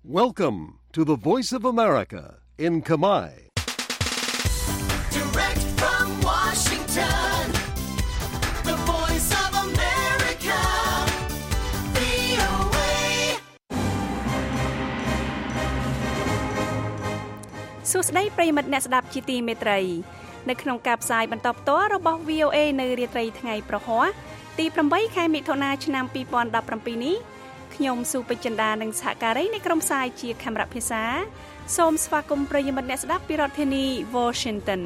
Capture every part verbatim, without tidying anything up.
Welcome to the Voice of America in Khmer. Direct from Washington, the Voice of America, វី អូ เอ សួស្តីប្រិយមិត្តអ្នកស្ដាប់ជាទីមេត្រីនៅក្នុងការផ្សាយបន្តផ្ទាល់របស់ វី អូ เอ នៅរាត្រីថ្ងៃប្រហ័សទីប្រាំបីខែមិថុនាឆ្នាំពីរពាន់ដប់ប្រាំពីរនេះខ្ញុំស៊ូពេជ្រចិន្តានិងសហការីនៃក្រុមផ្សាយជាខេមរៈភាសាសូមស្វាគមន៍ប្រិយមិត្តអ្នកស្ដាប់ពីរដ្ឋធានី Washington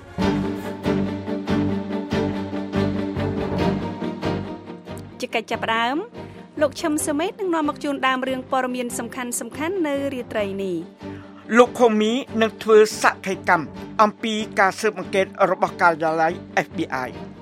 ជាកិច្ចចាប់ផ្ដើមលោកឈឹមសុមេតនឹងនាំមកជូនដើមរឿងព័ត៌មានសំខាន់សំខាន់នៅរាត្រីនេះលោកខូមីនឹងធ្វើសកម្មកម្មអំពីការស៊ើបអង្កេតរបស់ការិយាល័យ เอฟ บี ไอ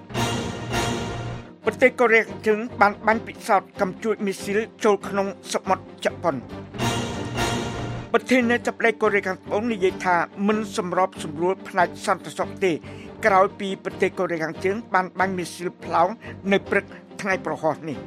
ប្រទេសកូរ៉េជើងបានបាញ់ពិសោធន៍កំជួចមីស៊ីលចូលក្នុងសមុទ្រជប៉ុនប្រធានាធិបតីកូរ៉េខាងត្បូងនិយាយថាមិនសម្របសម្រួលផ្នែកសន្តិសុខទេក្រោយពីប្រទេសកូរ៉េខាងជើងបានបាញ់មីស៊ីលផ្លោងនៅព្រឹកថ្ងៃប្រហ័សនេះ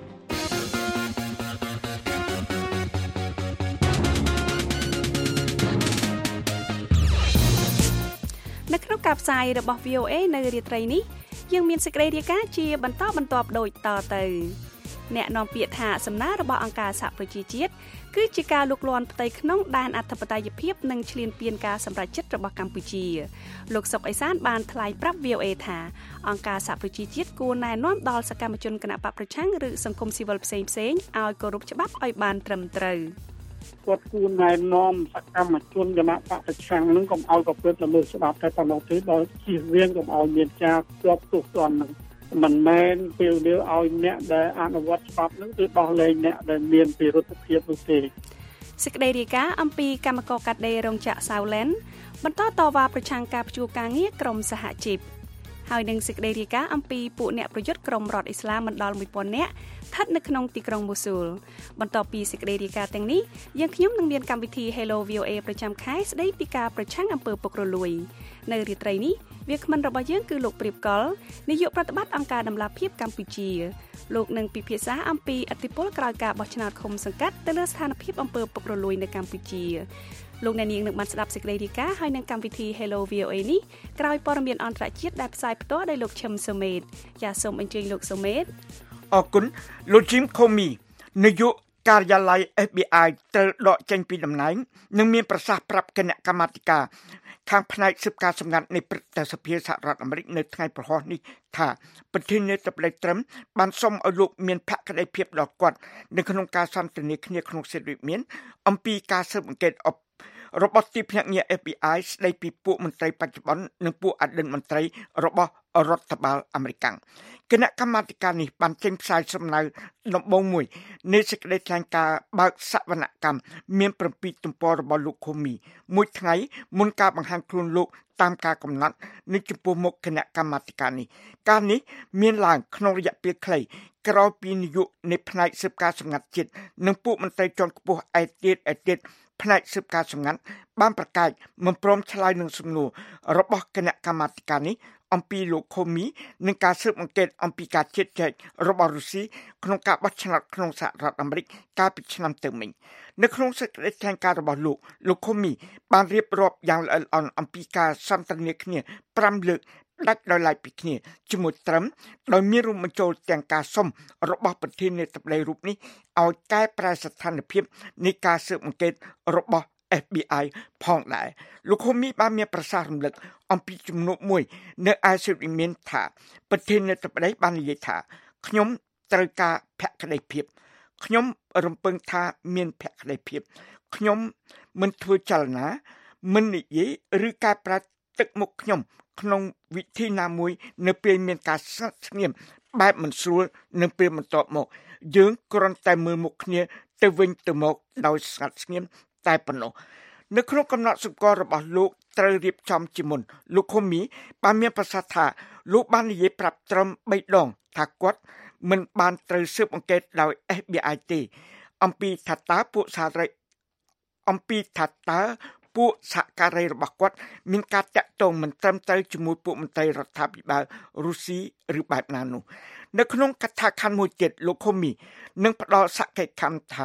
នៅក្នុងការផ្សាយរបស់ វី អូ เอ នៅរាត្រីនេះយើងមានសេចក្តីរាយការណ៍ជាបន្តបន្ទាប់ដូចតទៅអ្នកនាំពាក្យថាសំណើរបស់អង្គការសហប្រជាជាតិគឺជាការលុកលាន់ផ្ទៃក្នុងដែនអធិបតេយ្យភាពនិងឈ្លានពានការសម្រេចចិត្តរបស់កម្ពុជាលោកសុកអេសានបានថ្លែងប្រាប់ វី អូ เอ ថាអង្គការសហប្រជាជាតិគួរណែនាំដល់សកម្មជនគណបកប្រឆាំងឬសង្គមស៊ីវិលផ្សេងៗឲ្យគោរពច្បាប់ឲ្យបានត្រឹមត្រូវគាត់គួរណែនាំសកម្មជនគណៈបកប្រឆាំងនឹងកុំឲ្យប្រព្រឹត្តល្មើសច្បាប់តែប៉ុណ្ណោះទេដោយជៀសវាងកុំឲ្យមានការជាប់ទោសទណ្ឌនឹងមិនមែនពេលនេះឲ្យអ្នកដែលអនុវត្តច្បាប់នឹងគឺដោះលែងអ្នកដែលមានពិរុទ្ធភាពនោះទេសេចក្តីរាយការណ៍អំពីកម្មករកាត់ដេររោងចក្រ Saulen បន្តតវ៉ាប្រឆាំងការព្យួរការងារក្រុមសហជីពហើយនឹងសេចក្តីរាយការណ៍អំពីពួកអ្នកប្រយុទ្ធក្រុមរដ្ឋអ៊ីស្លាមមិនដល់មួយពាន់នាក់ស្ថិតនៅក្នុងទីក្រុងមូស៊ូលបន្ទាប់ពីសេចក្តីរាយការណ៍ទាំងនេះយើងខ្ញុំនឹងមានកម្មវិធី Hello វី អូ เอ ប្រចាំខែស្តីពីការប្រឆាំងអំពើពុករលួយនៅរាត្រីនេះវាគ្មិនរបស់យើងគឺលោកព្រៀបកុលនាយកប្រតិបត្តិអង្គការដំឡាភិបកម្ពុជាលោកនឹងពិភាក្សាអំពីឥទ្ធិពលក្រោយការបោះឆ្នោតឃុំសង្កាត់ទៅលើស្ថានភាពអំពើពុករលួយនៅកម្ពុជាលោកអ្នកនាងនឹងបានស្ដាប់សេចក្តីរាយការណ៍ហើយនឹងកម្មវិធី Hello វី អូ เอ នេះក្រោយព័ត៌មានអន្តរជាតិដែលផ្សាយផ្ទាល់ដោយលោកឈឹមសុមេតចាសសូមអញ្ជើញលោកសុមេតអរគុណលោកជីមខូមីនាយកការិយាល័យ เอฟ บี ไอ ត្រូវដកចេញពីតំណែងនិងមានប្រសាសន៍ប្រាប់គណៈកម្មាធិការខាងផ្នែកស៊ើបការសម្ងាត់នៃព្រឹទ្ធសភាសហរដ្ឋអាមេរិកនៅថ្ងៃប្រហ័សនេះថាប្រធានាធិបតីត្រឹមបានសុំឲ្យលោកមានភក្តីភាពដល់គាត់នៅក្នុងការសន្ទនាគ្នាក្នុងសិទ្ធិវិមានអំពីការស៊ើបអង្កេតរបស់ទីភ្នាក់ងារ เอฟ บี ไอ ស្ដីពីពួកមន្ត្រីបច្ចុប្បន្ននិងពួកអតីតមន្ត្រីរបស់រដ្ឋបាលអាមេរិកគណៈកម្មាធិការនេះបានចេញផ្សាយសំណើដំបូងមួយនៃសេចក្តីថ្លែងការណ៍បើកសវនកម្មមានប្រាំពីរទំព័ររបស់លោកខូមីមួយថ្ងៃមុនការបង្ហាញខ្លួនលោកតាមការកំណត់នៃចំពោះមុខគណៈកម្មាធិការនេះការនេះមានឡើងក្នុងរយៈពេលខ្លីក្រោយពីនាយកនៃផ្នែកស៊ើបការសម្ងាត់ជាតិនិងពួកមន្ត្រីជាន់ខ្ពស់ឯទៀតឯទៀតផ្នែកស៊ើបការសម្ងាត់បានប្រកាសមិនព្រមឆ្លើយនឹងសំណួររបស់គណៈកម្មាធិការនេះអំពីលោកខូមីនិងការស៊ើបអង្កេតអំពីការជិតចែករបស់រុស្ស៊ីក្នុងការបោះឆ្នោតក្នុងសហរដ្ឋអាមេរិកកាលពីឆ្នាំទៅមិញនៅក្នុងសេចក្តីថ្លែងការណ៍របស់លោកលោកខូមីបានរៀបរាប់យ៉ាងល្អិតល្អន់អំពីការសន្ទនាគ្នាប្រាំលើកដាច់ដោយឡែកពីគ្នាជាមួយត្រឹមដោយមានរួមបញ្ចូលទាំងការសុំរបស់ប្រធានាធិបតីរូបនេះឲ្យកែប្រែស្ថានភាពនៃការស៊ើបអង្កេតរបស់ เอฟ บี ไอ ផងដែរលោកខូមីបានមានប្រសាសន៍រំលឹកអំពីជំនួបមួយនៅឯសិទ្ធិវិមានថាប្រធានាធិបតីបាននិយាយថាខ្ញុំត្រូវការភក្តីភាពខ្ញុំរំពឹងថាមានភក្តីភាពខ្ញុំមិនធ្វើចលនាមិននិយាយឬកែប្រែទឹកមុខខ្ញុំក្នុងវិធីណាមួយនៅពេលមានការស្ងាត់ស្ងៀមបែបមិនស្រួលនៅពេលបន្ទាប់មកយើងគ្រាន់តែមើលមុខគ្នាទៅវិញទៅមកដោយស្ងាត់ស្ងៀមតែប៉ុណ្ណោះនៅក្នុងកំណត់សម្គាល់របស់លោកត្រូវរៀបចំជាមុនលោកខូមីបានមានប្រសាសន៍ថាលោកបាននិយាយប្រាប់ត្រឹមបីដងថាគាត់មិនបានត្រូវស៊ើបអង្កេតដោយ เอฟ บี ไอ ទេអំពីថាតើពួកសាធារណអំពីថាតើពួកសហការីរបស់គាត់មានការតាក់ទងមិនត្រឹមត្រូវជាមួយពួកមន្ត្រីរដ្ឋាភិបាលរុស្ស៊ីឬបែបណានោះនៅក្នុងកថាខណ្ឌមួយទៀតលោកខូមីនឹងផ្ដល់សក្ខីកម្មថា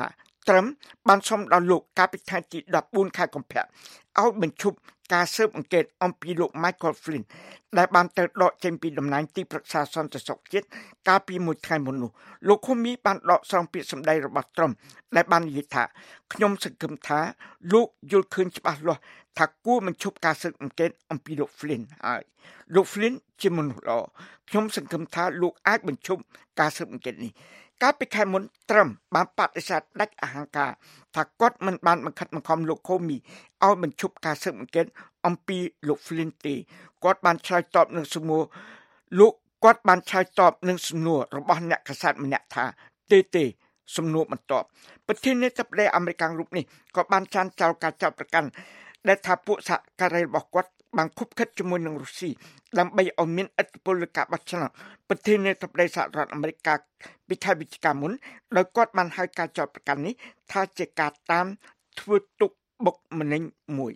ត្រឹមបានសុំដល់លោកកាលពីថ្ងៃទីដប់បួនខែកុម្ភៈឲ្យបញ្ឈប់ការស៊ើបអង្កេតអំពីលោក Michael Flynn ដែលបានទៅដកចេញពីតំណែងទីប្រឹក្សាសន្តិសុខជាតិកាលពីមួយថ្ងៃមុននោះលោក Comey បានដកស្រង់ពាក្យសម្ដីរបស់ត្រឹមដែលបាននិយាយថាខ្ញុំសង្ឃឹមថាលោកយល់ឃើញច្បាស់លាស់ថាគួរបញ្ឈប់ការស៊ើបអង្កេតអំពីលោក Flynn ហើយលោក Flynn ជាមនុស្សល្អខ្ញុំសង្ឃឹមថាលោកអាចបញ្ឈប់ការស៊ើបអង្កេតនេះកាលពីខែមុនត្រឹមបានបដិសេធដាច់អហង្ការថាគាត់មិនបានបង្ខិតបង្ខំលោក Comey ឲ្យបញ្ឈប់ការស៊ើបអង្កេតអំពីលោក Flynn ទេគាត់បានឆ្លើយតបនឹងសំណួរលោកគាត់បានឆ្លើយតបនឹងសំណួររបស់អ្នកកាសែតម្នាក់ថាទេទេសំណួរបន្ទាប់ប្រធានាធិបតីអាមេរិករូបនេះក៏បានចានចោលការចាប់ប្រកាន់ដែលថាពួកសហការីរបស់គាត់បានខុបខិតជាមួយនឹងរុស្ស៊ីដើម្បីឲ្យមានឥទ្ធិពលលើការបោះឆ្នោតប្រធានាធិបតីសហរដ្ឋអាមេរិកពីខែវិច្ឆិកាមុនដោយគាត់បានហៅការចោទប្រកាន់នេះថាជាការតាមធ្វើទុកបុកម្នេញមួយ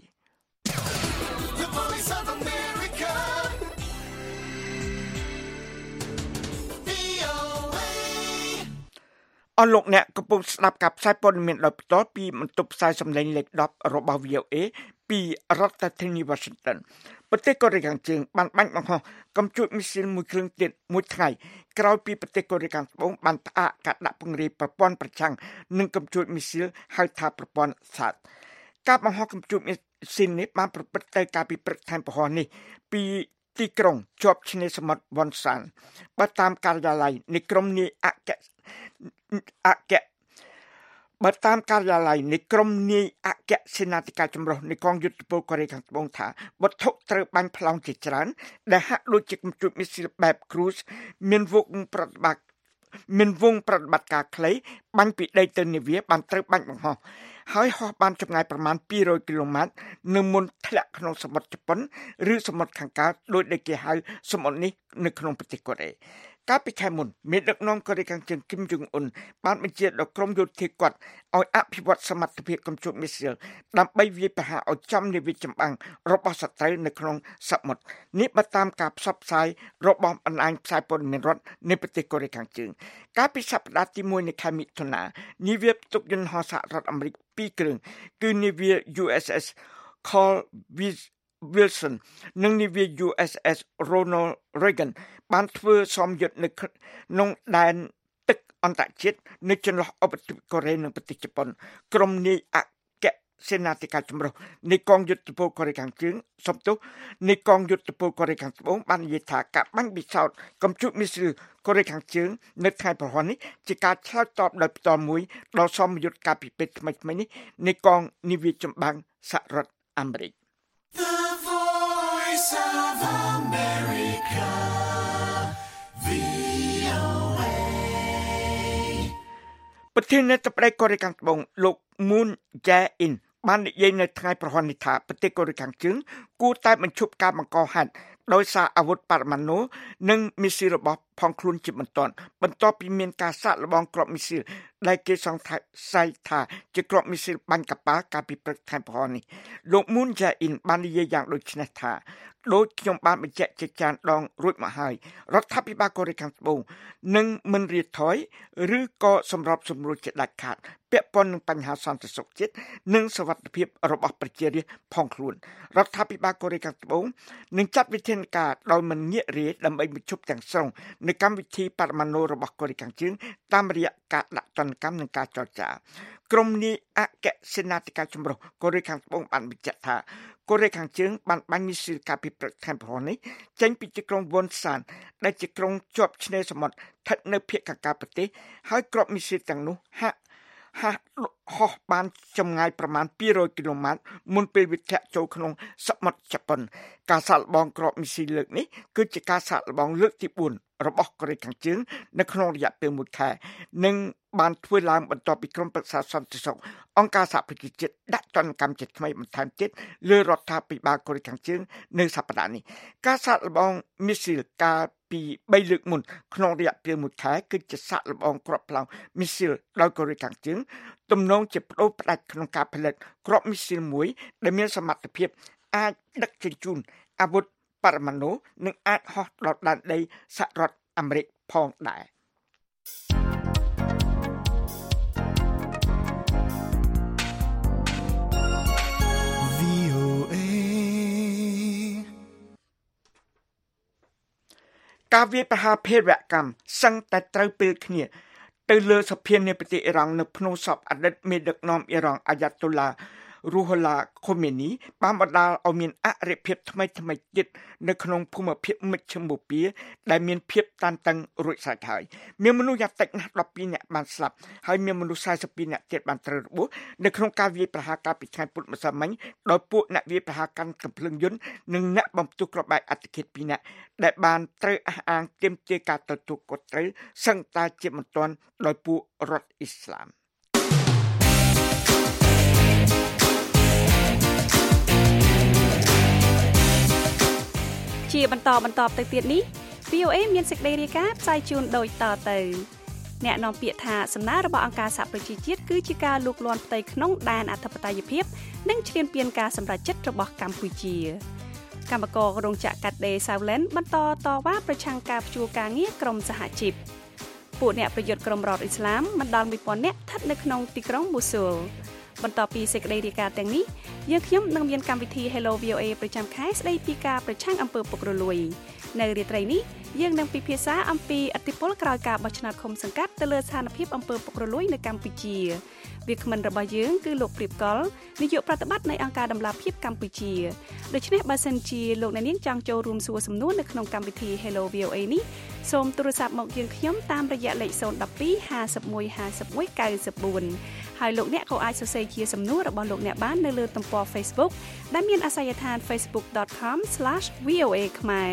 អស់លោកអ្នកកំពុងស្ដាប់ការផ្សាយព័ត៌មានដោយផ្ទាល់ពីបន្ទប់ផ្សាយសម្លេងលេខដប់របស់ វី អូ អេ ពីរដ្ឋធានី Washington ប្រទេសកូរ៉េខាងជើងបានបាញ់បង្ហោះកំជួចមីស៊ីលមួយគ្រឿងទៀតមួយថ្ងៃក្រោយពីប្រទេសកូរ៉េខាងត្បូងបានផ្អាកការដាក់ពង្រាយប្រព័ន្ធប្រឆាំងនឹងកំជួចមីស៊ីលហៅថាប្រព័ន្ធ សាត ការបង្ហោះកំជួចមីស៊ីលនេះបានប្រព្រឹត្តទៅកាលពីព្រឹកថ្ងៃពហុនេះពីទីក្រុងជាប់ឆ្នេរសមុទ្រវ៉ុនសានបើតាមការិយាល័យនៃក្រមនាយអគ្គអគ្គបើតាមការិយាល័យនៃក្រមនាយអគ្គសេនាធិការចម្រុះនៃកងយុទ្ធពលកូរ៉េខាងត្បូងថាវត្ថុត្រូវបាញ់ផ្លោងជាច្រើនដែលហាក់ដូចជាកំជួចមីស៊ីលបែប cruise មានវងប្រតិបត្តិមានវងប្រតិបត្តិការខ្លីបាញ់ពីដីទៅនាវាបានត្រូវបាញ់បង្ហោះហើយហោះបានចម្ងាយប្រមាណពីររយគីឡូម៉ែត្រនៅមុនធ្លាក់ក្នុងសមុទ្រជប៉ុនឬសមុទ្រខាងកើតដោយដែលគេហៅសមុទ្រនេះនៅក្នុងប្រទេសកូរ៉េកាលពីខែមុនមេដឹកនាំកូរ៉េខាងជើងគឹមយុងអ៊ុនបានបញ្ជាដល់ក្រុមយោធាគាត់ឲ្យអភិវឌ្ឍសមត្ថភាពកំជួចមីស៊ីលដើម្បីវាយប្រហារឲ្យចំនាវាចម្បាំងរបស់សត្រូវនៅក្នុងសមុទ្រនេះបើតាមការផ្សព្វផ្សាយរបស់បណ្ដាញផ្សាយព័ត៌មានរដ្ឋនៃប្រទេសកូរ៉េខាងជើងកាលពីសប្តាហ៍ទីមួយនៃខែមិថុនានាវាផ្ទុកយន្តហោះសហរដ្ឋអាមេរិកពីរគ្រឿងគឺនាវា យូ អេស អេស Carl Wilson និងនាវា យូ អេស អេស Ronald Reagan បានធ្វើសមយុទ្ធនៅក្នុងដែនទឹកអន្តរជាតិនៅចន្លោះឧបទ្វីបកូរ៉េនិងប្រទេសជប៉ុនក្រុមនាយអគ្គសេនាធិការចម្រុះនៃកងយុទ្ធពលកូរ៉េខាងជើងសំទោសនៃកងយុទ្ធពលកូរ៉េខាងត្បូងបាននិយាយថាការបាញ់ពិសោធន៍កំជួចមីស៊ីលកូរ៉េខាងជើងនៅថ្ងៃប្រហ័ននេះជាការឆ្លើយតបដោយផ្ទាល់មួយដល់សមយុទ្ធការពិភេកថ្មីៗនេះនៃកងនាវាចម្បាំងសហរដ្ឋអាមេរិក The Voice of America វី អូ เอប្រធានាធិបតីកូរ៉េខាងត្បូងលោក Moon Jae-in បាននិយាយនៅថ្ងៃប្រហ័ននេះថាប្រទេសកូរ៉េខាងជើងគួរតែបញ្ឈប់ការបង្កហេតុដោយសារអាវុធបរមាណូនិងមីស៊ីលរបស់ផងខ្លួនជាបន្ទាន់បន្ទាប់ពីមានការសាកល្បងគ្រាប់មីស៊ីលដែលគេសង្ស័យថាជាគ្រាប់មីស៊ីលបាញ់កប៉ាល់កាលពីព្រឹកថ្ងៃប្រហ័ននេះលោក Moon Jae-in បាននិយាយយ៉ាងដូចនេះថាដូចខ្ញុំបានបញ្ជាក់ជាច្រើនដងរួចមកហើយរដ្ឋាភិបាលកូរ៉េខាងត្បូងនឹងមិនរាថយឬក៏សម្របសម្រួលជាដាច់ខាតពាក់ព័ន្ធនឹងបញ្ហាសន្តិសុខជាតិនិងសុវត្ថិភាពរបស់ប្រជារាស្ត្រផងខ្លួនរដ្ឋាភិបាលកូរ៉េខាងត្បូងនឹងចាត់វិធានការដោយមិនងាករាយដើម្បីបញ្ឈប់ទាំងស្រុងនៅកម្មវិធីបរមាណូរបស់កូរ៉េខាងជើងតាមរយៈការដាក់ទណ្ឌកម្មនិងការចរចាក្រុមនាយអគ្គសេនាធិការចម្រុះកូរ៉េខាងត្បូងបានបញ្ជាក់ថាកូរ៉េខាងជើងបានបាញ់មីស៊ីលកាលពីព្រឹកថ្ងៃប្រហ័ននេះចេញពីទីក្រុងវ៉ុនសានដែលជាក្រុងជាប់ឆ្នេរសមុទ្រស្ថិតនៅភាគខាងកើតប្រទេសហើយគ្រាប់មីស៊ីលទាំងនោះហាក់ហាក់ហោះបានចម្ងាយប្រមាណពីររយគីឡូម៉ែត្រមុនពេលវាធ្លាក់ចូលក្នុងសមុទ្រជប៉ុនការសាកល្បងគ្រាប់មីស៊ីលលើកនេះគឺជាការសាកល្បងលើកទីបួនរបស់កូរ៉េខាងជើងនៅក្នុងរយៈពេលមួយខែនិងបានធ្វើឡើងបន្ទាប់ពីក្រុមប្រឹក្សាសន្តិសុខអង្គការសហប្រជាជាតិដាក់ទណ្ឌកម្មជាថ្មីបន្ថែមទៀតលើរដ្ឋាភិបាលកូរ៉េខាងជើងនៅសប្តាហ៍នេះការសាកល្បងមីស៊ីលកាលពីបីលើកមុនក្នុងរយៈពេលមួយខែគឺជាសាកល្បងគ្រាប់ផ្លោងមីស៊ីលដោយកូរ៉េខាងជើងទំនងជាបដូរផ្ដាច់ក្នុងការផលិតគ្រាប់មីស៊ីលមួយដែលមានសមត្ថភាពអាចដឹកជញ្ជូនអាវុធបរមាណូនិងអាចហោះដល់ដែនដីសហរដ្ឋអាមេរិកផងដែរការវាយប្រហារភេរវកម្មសឹងតែត្រូវពេលគ្នាទៅលើសភានៃប្រទេសអ៊ីរ៉ង់នៅភ្នំសពអតីតមេដឹកនាំអ៊ីរ៉ង់អាយ៉ាតុលឡារូហូឡាខូមេនីបានបណ្ដាលឲ្យមានអរិភាពថ្មីថ្មីទៀតនៅក្នុងភូមិភាគមជ្ឈមបូព៌ាដែលមានភាពតានតឹងរួចស្រេចហើយមានមនុស្សយ៉ាងតិចណាស់ដប់ពីរនាក់បានស្លាប់ហើយមានមនុស្សសែសិបពីរនាក់ទៀតបានត្រូវរបួសនៅក្នុងការវាយប្រហារកាលពីថ្ងៃពុធម្សិលមិញដោយពួកអ្នកវាយប្រហារកាន់កាំភ្លើងយន្តនិងអ្នកបំផ្ទុះគ្រាប់បែកអត្តឃាតពីរនាក់ដែលបានត្រូវអះអាងទាមទារការទទួលខុសត្រូវសឹងតែជាមិនទាន់ដោយពួករដ្ឋអ៊ីស្លាមជាបន្តបន្តទៅទៀតនេះ វី អូ អេ មានសេចក្តីរាយការណ៍ផ្សាយជូនដូចតទៅអ្នកនាំពាក្យថាសំណើរបស់អង្គការសហប្រជាជាតិគឺជាការលូកលាន់ផ្ទៃក្នុងដែនអធិបតេយ្យភាពនិងឈ្លានពានការសម្រេចចិត្តរបស់កម្ពុជាកម្មកររោងចក្រកាត់ដេរ Southland បន្តតវ៉ាប្រឆាំងការព្យួរការងារក្រុមសហជីពពួកអ្នកប្រយុទ្ធក្រុមរដ្ឋអ៊ីស្លាមមិនដល់មួយពាន់នាក់ស្ថិតនៅក្នុងទីក្រុងមូស៊ូលបន្តពីសេចក្តីរាយការណ៍ទាំងនេះយើងខ្ញុំនឹងមានកម្មវិធី Hello វី អូ អេ ប្រចាំខែស្តីពីការប្រឆាំងអំពើពុករលួយនៅរាត្រីនេះយើងនឹងពិភាក្សាអំពីឥទ្ធិពលក្រោយការបោះឆ្នោតឃុំសង្កាត់ទៅលើស្ថានភាពអំពើពុករលួយនៅកម្ពុជាវាគ្មិនរបស់យើងគឺលោកព្រៀបកុលនាយកប្រតិបត្តិនៃអង្គការដំឡាភិបកម្ពុជាដូច្នេះបើសិនជាលោកអ្នកនាងចង់ចូលរួមសួរសំណួរនៅក្នុងកម្មវិធី Hello វី អូ អេ នេះសូមទូរស័ព្ទមកយើងខ្ញុំតាមរយៈលេខ ศูนย์ หนึ่ง สอง ห้า หนึ่ง หนึ่ง ห้า หนึ่ง เก้า สี่ហើយលោកអ្នកក៏អាចសរសេរជាសំណួររបស់លោកអ្នកបាននៅលើទំព័រ Facebook ដែលមានអាសយដ្ឋាន facebook dot com slash v o a ខ្មែរ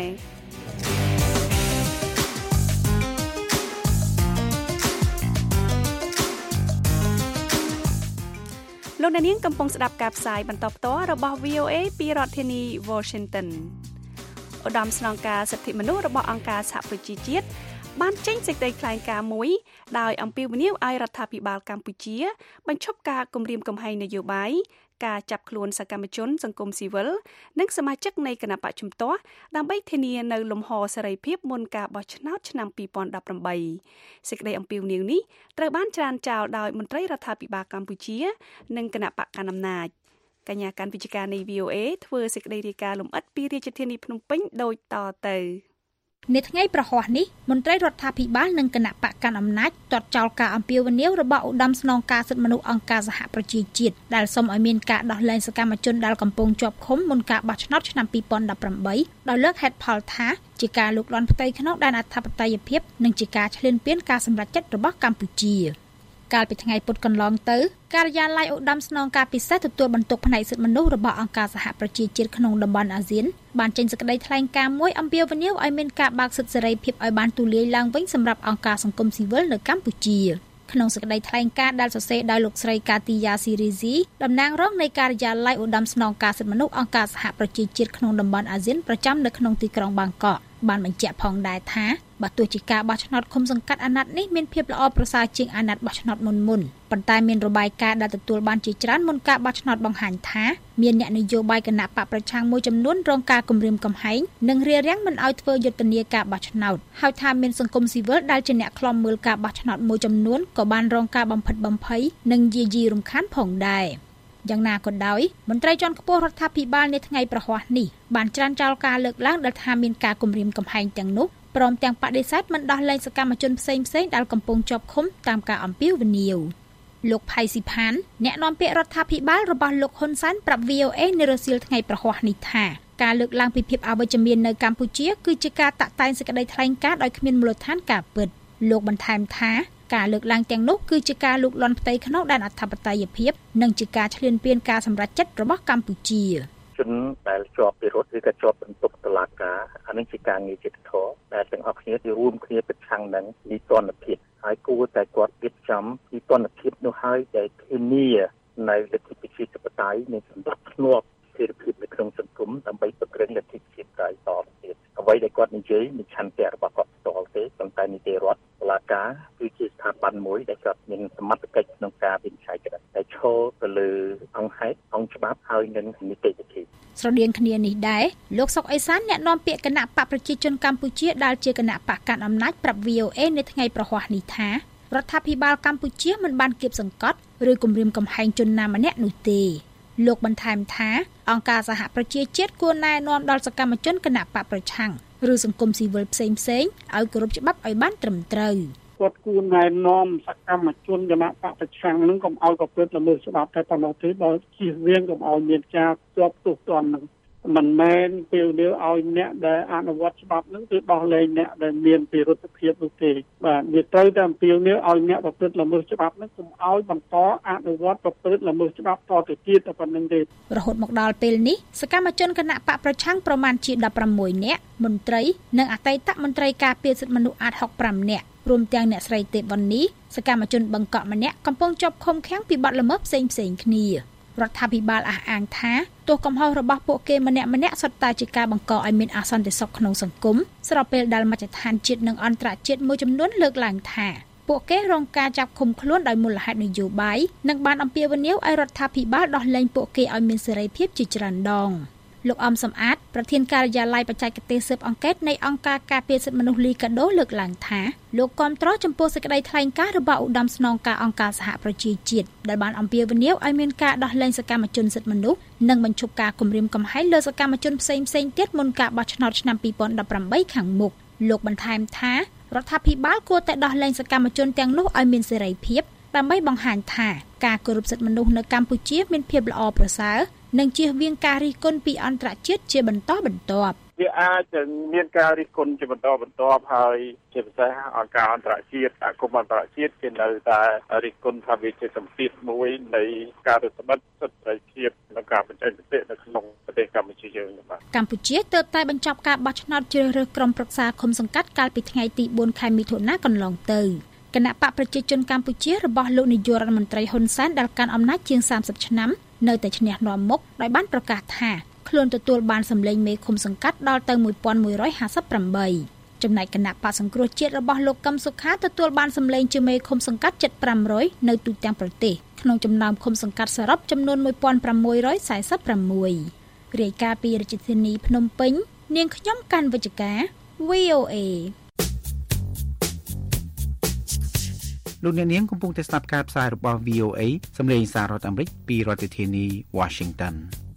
លោកអ្នកនាងកំពុងស្ដាប់ការផ្សាយបន្តផ្ទាល់របស់ វី អូ អេ ពីរដ្ឋធានី Washington ឧត្តមស្នងការសិទ្ធិមនុស្សរបស់អង្គការសហប្រជាជាតិបានចេញសេចក្តីថ្លែងការណ៍មួយដោយអំពាវនាវឲ្យរដ្ឋាភិបាលកម្ពុជាបញ្ឈប់ការគំរាមកំហែងនយោបាយការចាប់ខ្លួនសកម្មជនសង្គមស៊ីវិលនិងសមាជិកនៃគណបក្សជំទាស់ដើម្បីធានានៅលំហសេរីភាពមុនការបោះឆ្នោតឆ្នាំពីរពាន់ដប់ប្រាំបីសេចក្តីអំពាវនាវនេះត្រូវបានច្រានចោលដោយមន្ត្រីរដ្ឋាភិបាលកម្ពុជានិងគណបក្សកណ្ដាលអំណាចកញ្ញាកាន់វិទ្យការនៃ វី អូ អេ ធ្វើសេចក្តីរាយការណ៍លម្អិតពីរាជធានីភ្នំពេញដូចតទៅនៅថ្ងៃប្រហ័សនេះមន្ត្រីរដ្ឋាភិបាលនិងគណៈបកកណ្ដាលអំណាចទាត់ចោលការអំពាវនាវរបស់ឧត្តមស្នងការសិទ្ធិមនុស្សអង្គការសហប្រជាជាតិដែលសូមឲ្យមានការដោះលែងសកម្មជនដែលកំពុងជាប់ឃុំមុនការបោះឆ្នោតឆ្នាំពីរពាន់ដប់ប្រាំបីដោយលើកហេតុផលថាជាការលូកលាន់ផ្ទៃក្នុងដែនអធិបតេយ្យភាពនិងជាការឈ្លានពានការសម្រេចចិត្តរបស់កម្ពុជាកាលពីថ្ងៃពុធកន្លងទៅការិយាល័យឧត្តមស្នងការពិសេសទទួលបន្ទុកផ្នែកសិទ្ធិមនុស្សរបស់អង្គការសហប្រជាជាតិក្នុងតំបន់អាស៊ានបានចេញសេចក្តីថ្លែងការណ៍មួយអំពាវនាវឲ្យមានការបើកសិទ្ធិសេរីភាពឲ្យបានទូលាយឡើងវិញសម្រាប់អង្គការសង្គមស៊ីវិលនៅកម្ពុជាក្នុងសេចក្តីថ្លែងការណ៍ដែលសរសេរដោយលោកស្រីកាទីយ៉ាស៊ីរីស៊ីតំណាងរងនៃការិយាល័យឧត្តមស្នងការសិទ្ធិមនុស្សអង្គការសហប្រជាជាតិក្នុងតំបន់អាស៊ានប្រចាំនៅក្នុងទីក្រុងបាងកកបានបញ្ជាក់ផងដែរថាបើទោះជាការបោះឆ្នោតឃុំសង្កាត់អាណត្តិនេះមានភាពល្អប្រសើរជាងអាណត្តិបោះឆ្នោតមុនមុនប៉ុន្តែមានរបាយការណ៍ដែលទទួលបានជាច្រើនមុនការបោះឆ្នោតបង្ហាញថាមានអ្នកនយោបាយគណៈបកប្រឆាំងមួយចំនួនរងការគំរាមកំហែងនិងរារាំងមិនឲ្យធ្វើយុទ្ធនាការបោះឆ្នោតហើយថាមានសង្គមស៊ីវិលដែលជាអ្នកខ្លំមើលការបោះឆ្នោតមួយចំនួនក៏បានរងការបំផិតបំភ័យនិងយាយីរំខានផងដែរយ៉ាងណាក៏ដោយមន្ត្រីជាន់ខ្ពស់រដ្ឋាភិបាលនៅថ្ងៃប្រហ័សនេះបានច្រានចោលការលើកឡើងដែលថាមានការគំរាមកំហែងទាំងនោះព្រមទាំងបដិសេធមិនដោះលែងសកម្មជនផ្សេងៗដែលកំពុងជាប់ឃុំតាមការអំពាវនាវលោកផៃស៊ីផានអ្នកនាំពាក្យរដ្ឋាភិបាលរបស់លោកហ៊ុនសែនប្រាប់ វី អូ អេ នៅរសៀលថ្ងៃប្រហ័សនេះថាការលើកឡើងពីភាពអវិជ្ជមាននៅកម្ពុជាគឺជាការតាក់តែងសេចក្តីថ្លែងការណ៍ដោយគ្មានមូលដ្ឋានការពិតលោកបន្ថែមថាការលើកឡើងទាំងនោះគឺជាការលូកលាន់ផ្ទៃក្នុងដែនអធិបតេយ្យភាពនិងជាការឈ្លានពានការសម្រេចចិត្តរបស់កម្ពុជាជនដែលជាប់ពិរុទ្ធឬក៏ជាប់បន្ទុកតុលាការអានេះជាការងារយុត្តិធម៌ដែលទាំងអស់គ្នាទៅរួមគ្នាប្រឆាំងនឹងនីតិរដ្ឋភាពហើយគួរតែគាត់រៀបចំនីតិរដ្ឋភាពនោះហើយដែលធានានៅលទ្ធិប្រជាធិបតេយ្យនិងសន្តិភាពសេរីភាពនៅក្នុងសង្គមដើម្បីពង្រឹងលទ្ធិប្រជាធិបតេយ្យតទៅទៀតអ្វីដែលគាត់និយាយមានឆន្ទៈរបស់គាត់ផ្ទាល់ទេប៉ុន្តែនីតិរដ្ឋតុលាការគឺជាស្ថាប័នមួយដែលគាត់មានសមត្ថកិច្ចក្នុងការវិនិច្ឆ័យក្តីតែឈរទៅលើអង្គហេតុអង្គច្បាប់ហើយនឹងនីតិវិធីស្រដៀងគ្នានេះដែរលោកសុកអេសានអ្នកនាំពាក្យគណៈបកប្រជាជនកម្ពុជាដែលជាគណៈបកកណ្ដាលអំណាចប្រាប់ វី អូ អេ នៅថ្ងៃប្រហ័សនេះថារដ្ឋាភិបាលកម្ពុជាមិនបានគៀបសង្កត់ឬគំរាមកំហែងជនណាម្នាក់នោះទេលោកបន្ថែមថាអង្គការសហប្រជាជាតិគួរណែនាំដល់សកម្មជនគណៈបកប្រឆាំងឬសង្គមស៊ីវិលផ្សេងផ្សេងឲ្យគោរពច្បាប់ឲ្យបានត្រឹមត្រូវគាត់គួរណែនាំសកម្មជនគណៈបកប្រឆាំងនឹងកុំឲ្យប្រព្រឹត្តល្មើសច្បាប់តែប៉ុណ្ណោះទេបើជៀសវាងកុំឲ្យមានការជាប់ទោសទណ្ឌនឹងមិនមែនពេលនេះឲ្យអ្នកដែលអនុវត្តច្បាប់នឹងគឺដោះលែងអ្នកដែលមានពិរុទ្ធភាពនោះទេបាទវាត្រូវតែអំពាវនាវឲ្យអ្នកប្រព្រឹត្តល្មើសច្បាប់នឹងកុំឲ្យបន្តអនុវត្តប្រព្រឹត្តល្មើសច្បាប់តទៅទៀតតែប៉ុណ្្នឹងទេរហូតមកដល់ពេលនេះសកម្មជនគណៈបកប្រឆាំងប្រមាណជាដប់ប្រាំមួយនាក់មន្ត្រីនិងអតីតមន្ត្រីការពារសិទ្ធិមនុស្សអាត หกสิบห้า នាក់រួមទាំងអ្នកស្រីទេពវណ្ណីសកម្មជនបង្កក់ម្នាក់កំពុងជាប់ឃុំឃាំងពីបទល្មើសផ្សេងផ្សេងគ្នារដ្ឋាភិបាលអះអាងថាទោះកំហុសរបស់ពួកគេម្នាក់ម្នាក់សុទ្ធតែជាការបង្កឲ្យមានអសន្តិសុខក្នុងសង្គមស្របពេលដែលមជ្ឈដ្ឋានជាតិនិងអន្តរជាតិមួយចំនួនលើកឡើងថាពួកគេរងការចាប់ឃុំខ្លួនដោយមូលហេតុនយោបាយនិងបានអំពាវនាវឲ្យរដ្ឋាភិបាលដោះលែងពួកគេឲ្យមានសេរីភាពជាច្រើនដងលោកអំសំអាតប្រធានការិយាល័យបច្ចេកទេសស៊ើបអង្កេតនៃអង្គការការពារសិទ្ធិមនុស្សលីកាដូលើកឡើងថាលោកគាំទ្រចំពោះសេចក្តីថ្លែងការណ៍របស់ឧត្តមស្នងការអង្គការសហប្រជាជាតិដែលបានអំពាវនាវឲ្យមានការដោះលែងសកម្មជនសិទ្ធិមនុស្សនិងបញ្ឈប់ការគំរាមកំហែងលើសកម្មជនផ្សេងៗទៀតមុនការបោះឆ្នោតឆ្នាំពីរពាន់ដប់ប្រាំបីខាងមុខលោកបន្ថែមថារដ្ឋាភិបាលគួរតែដោះលែងសកម្មជនទាំងនោះឲ្យមានសេរីភាពដើម្បីបង្ហាញថាការគោរពសិទ្ធិមនុស្សនៅកម្ពុជាមានភាពល្អប្រសើរនិងជៀសវាងការរិះគន់ពីអន្តរជាតិជាបន្តបន្ទាប់វាអាចจะមានការរិះគន់ជាបន្តបន្ទាប់ហើយជាពិសេសអង្គការអន្តរជាតិអាគមអន្តរជាតិគេនៅតែរិះគន់ថាវាជាសម្ពាធមួយនៃការរដ្ឋបတ်សិទ្ធិសេរីភាពនិងការបញ្ចេញមតិនៅក្នុងប្រទេសកម្ពុជាយើងបាទកម្ពុជាទើបតែបញ្ចប់ការបោះឆ្នោតជ្រើសរើសក្រុមប្រឹក្សាឃុំសង្កាត់កាលពីថ្ងៃទីបួនខែមិថុនាកន្លងទៅគណៈបកប្រជាជនកម្ពុជារបស់លោកនាយករដ្ឋមន្ត្រីហ៊ុនសែនដែលកាន់អំណាចជាងសាមសិបឆ្នាំនៅតែឈ្នះនាំមុខដោយបានប្រកាសថាខ្លួនទទួលបានសម្លេងមេឃុំសង្កាត់ដល់ទៅមួយពាន់មួយរយហាសិបប្រាំបីចំណែកគណៈបកសង្គ្រោះជាតិរបស់លោកកឹមសុខាទទួលបានសម្លេងជាមេឃុំសង្កាត់ជិតប្រាំរយនៅទូទាំងប្រទេសក្នុងចំណោមឃុំសង្កាត់សរុបចំនួនមួយពាន់ប្រាំមួយរយសែសិបប្រាំមួយរាយការណ៍ពីរាជធានីភ្នំពេញនាងខ្ញុំកាន់វិជ្ជការ វី អូ เอលោកអ្នកនាងកំពុងតែស្ដាប់ការផ្សាយរបស់ វី អូ เอ សម្លេងសាររដ្ឋអាមេរិកពីរដ្ឋធានី Washington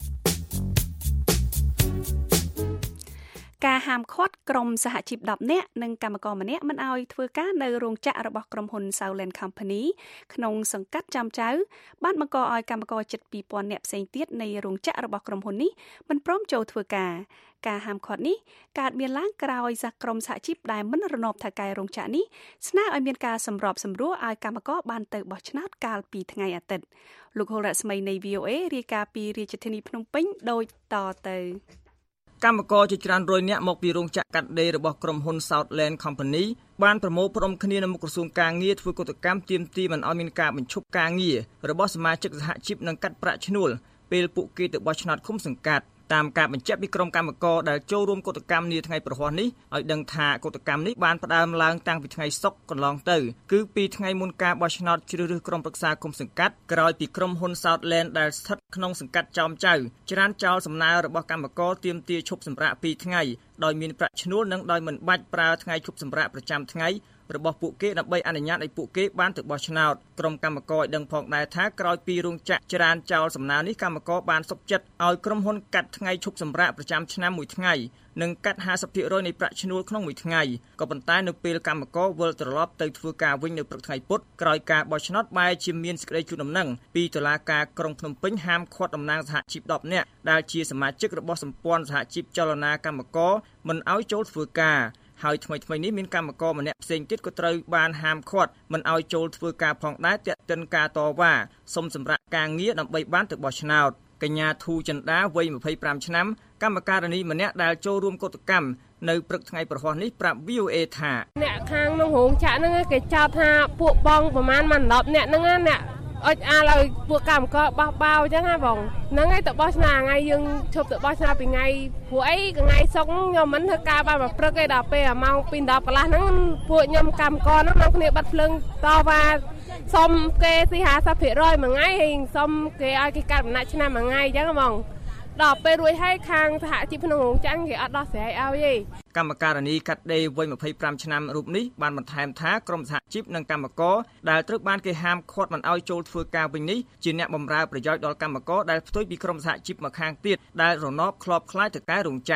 ការហាមឃាត់ក្រុមសហជីពដប់នាក់និងកម្មករម្នាក់មិនឲ្យធ្វើការនៅរោងចក្ររបស់ក្រុមហ៊ុន Southland Company ក្នុងសង្កាត់ចំចៅបានបង្កឲ្យកម្មករជិតពីរពាន់នាក់ផ្សេងទៀតនៃរោងចក្ររបស់ក្រុមហ៊ុននេះមិនព្រមចូលធ្វើការការហាមឃាត់នេះកើតមានឡើងក្រោយសហក្រុមសហជីពដែលមិនរណបថៅកែរោងចក្រនេះស្នើឲ្យមានការសម្របសម្រួលឲ្យកម្មករបានទៅបោះឆ្នោតកាលពីថ្ងៃអាទិត្យលោកហុលរស្មីនៃ វី អូ เอ រាយការណ៍ពីរាជធានីភ្នំពេញដូចតទៅកម្មករជាច្រើនរយនាក់មកពីរោងចក្រកាត់ដេររបស់ក្រុមហ៊ុន Southland Company បានប្រមូលផ្តុំគ្នានៅមុខក្រសួងការងារធ្វើកតកម្មទាមទារមិនឲ្យមានការបញ្ឈប់ការងាររបស់សមាជិកសហជីពនិងកាត់ប្រាក់ឈ្នួលពេលពួកគេទៅបោះឆ្នោតឃុំសង្កាត់តាមការបញ្ជាក់ពីក្រុមកម្មករដែលចូលរួមកតកម្មនាថ្ងៃប្រហ័សនេះឲ្យដឹងថាកតកម្មនេះបានផ្ដើមឡើងតាំងពីថ្ងៃសុក្រកន្លងទៅគឺពីថ្ងៃមុនការបោះឆ្នោតជ្រើសរើសក្រុមប្រឹក្សាឃុំសង្កាត់ក្រោយពីក្រុមហ៊ុន Southland ដែលស្ថិតក្នុងសង្កាត់ចោមចៅច្រានចោលសំណើរបស់កម្មករទាមទារឈប់សម្រាកពីរថ្ងៃដោយមានប្រាក់ឈ្នួលនិងដោយមិនបាច់ប្រើថ្ងៃឈប់សម្រាកប្រចាំថ្ងៃរបស់ពួកគេដើម្បីអនុញ្ញាតឲ្យពួកគេបានទៅបោះឆ្នោតក្រុមកម្មករឲ្យដឹងផងដែរថាក្រោយពីរោងចក្រច្រានចោលសំណើនេះកម្មករបានសុខចិត្តឲ្យក្រុមហ៊ុនកាត់ថ្ងៃឈប់សម្រាកប្រចាំឆ្នាំមួយថ្ងៃនិងកាត់ ห้าสิบភាគរយ នៃប្រាក់ឈ្នួលក្នុងមួយថ្ងៃក៏ប៉ុន្តែនៅពេលកម្មករវិលត្រឡប់ទៅធ្វើការវិញនៅព្រឹកថ្ងៃពុធក្រោយការបោះឆ្នោតបែរជាមានសេចក្តីជូនដំណឹងពីតុលាការក្រុងភ្នំពេញហាមឃាត់តំណាងសហជីពដប់នាក់ដែលជាសមាជិករបស់សម្ព័ន្ធសហជីពចលនាកម្មករមិនឲ្យចូលធ្វើការហើយថ្មីថ្មីនេះមានកម្មករម្នាក់ផ្សេងទៀតក៏ត្រូវបានហាមឃាត់មិនឲ្យចូលធ្វើការផងដែរទាក់ទិនការតវ៉ាសុំសម្រាប់ការងារដើម្បីបានទៅបោះឆ្នោតកញ្ញាធូចិន្តាវ័យยี่สิบห้าឆ្នាំកម្មការិនីម្នាក់ដែលចូលរួមកតកម្មនៅព្រឹកថ្ងៃប្រហ័សនេះប្រាប់ វី អូ เอ ថាអ្នកខាងក្នុងរោងចក្រហ្នឹងគេចោទថាពួកបងប្រហែលមិនដប់អ្នកហ្នឹងអ្នកអុចអាលើពួកកម្មករបោះបាវអញ្ចឹងណាបងហ្នឹងហើយទៅបោះឆ្នោតថ្ងៃយើងឈប់ទៅបោះឆ្នោតពីថ្ងៃព្រោះអីថ្ងៃសុក្រខ្ញុំមិនធ្វើការបានមកព្រឹកឯដល់ពេលម៉ោងពីដប់កន្លះហ្នឹងពួកខ្ញុំកម្មករហ្នឹងនាំគ្នាបាត់ភ្លើងតវ៉ាសុំគេទី ห้าสิบភាគរយ មួយថ្ងៃហើយសុំគេឲ្យគេកាត់បំណាច់ឆ្នាំមួយថ្ងៃអញ្ចឹងហ្មងដល់ពេលរួចហើយខាងសហជីពក្នុងរោងចក្រគេអត់ដោះស្រាយឲ្យទេកម្មការិនីកាត់ដេរវ័យยี่สิบห้าឆ្នាំរូបនេះបានបន្ថែមថាក្រុមសហជីពនិងកម្មករដែលត្រូវបានគេហាមឃាត់មិនឲ្យចូលធ្វើការវិញនេះជាអ្នកបម្រើប្រយោជន៍ដល់កម្មករដែលផ្ទុយពីក្រុមសហជីពមកខាងទៀតដែលរណបធ្លាប់ខ្លាចទៅកែរោងចក្រ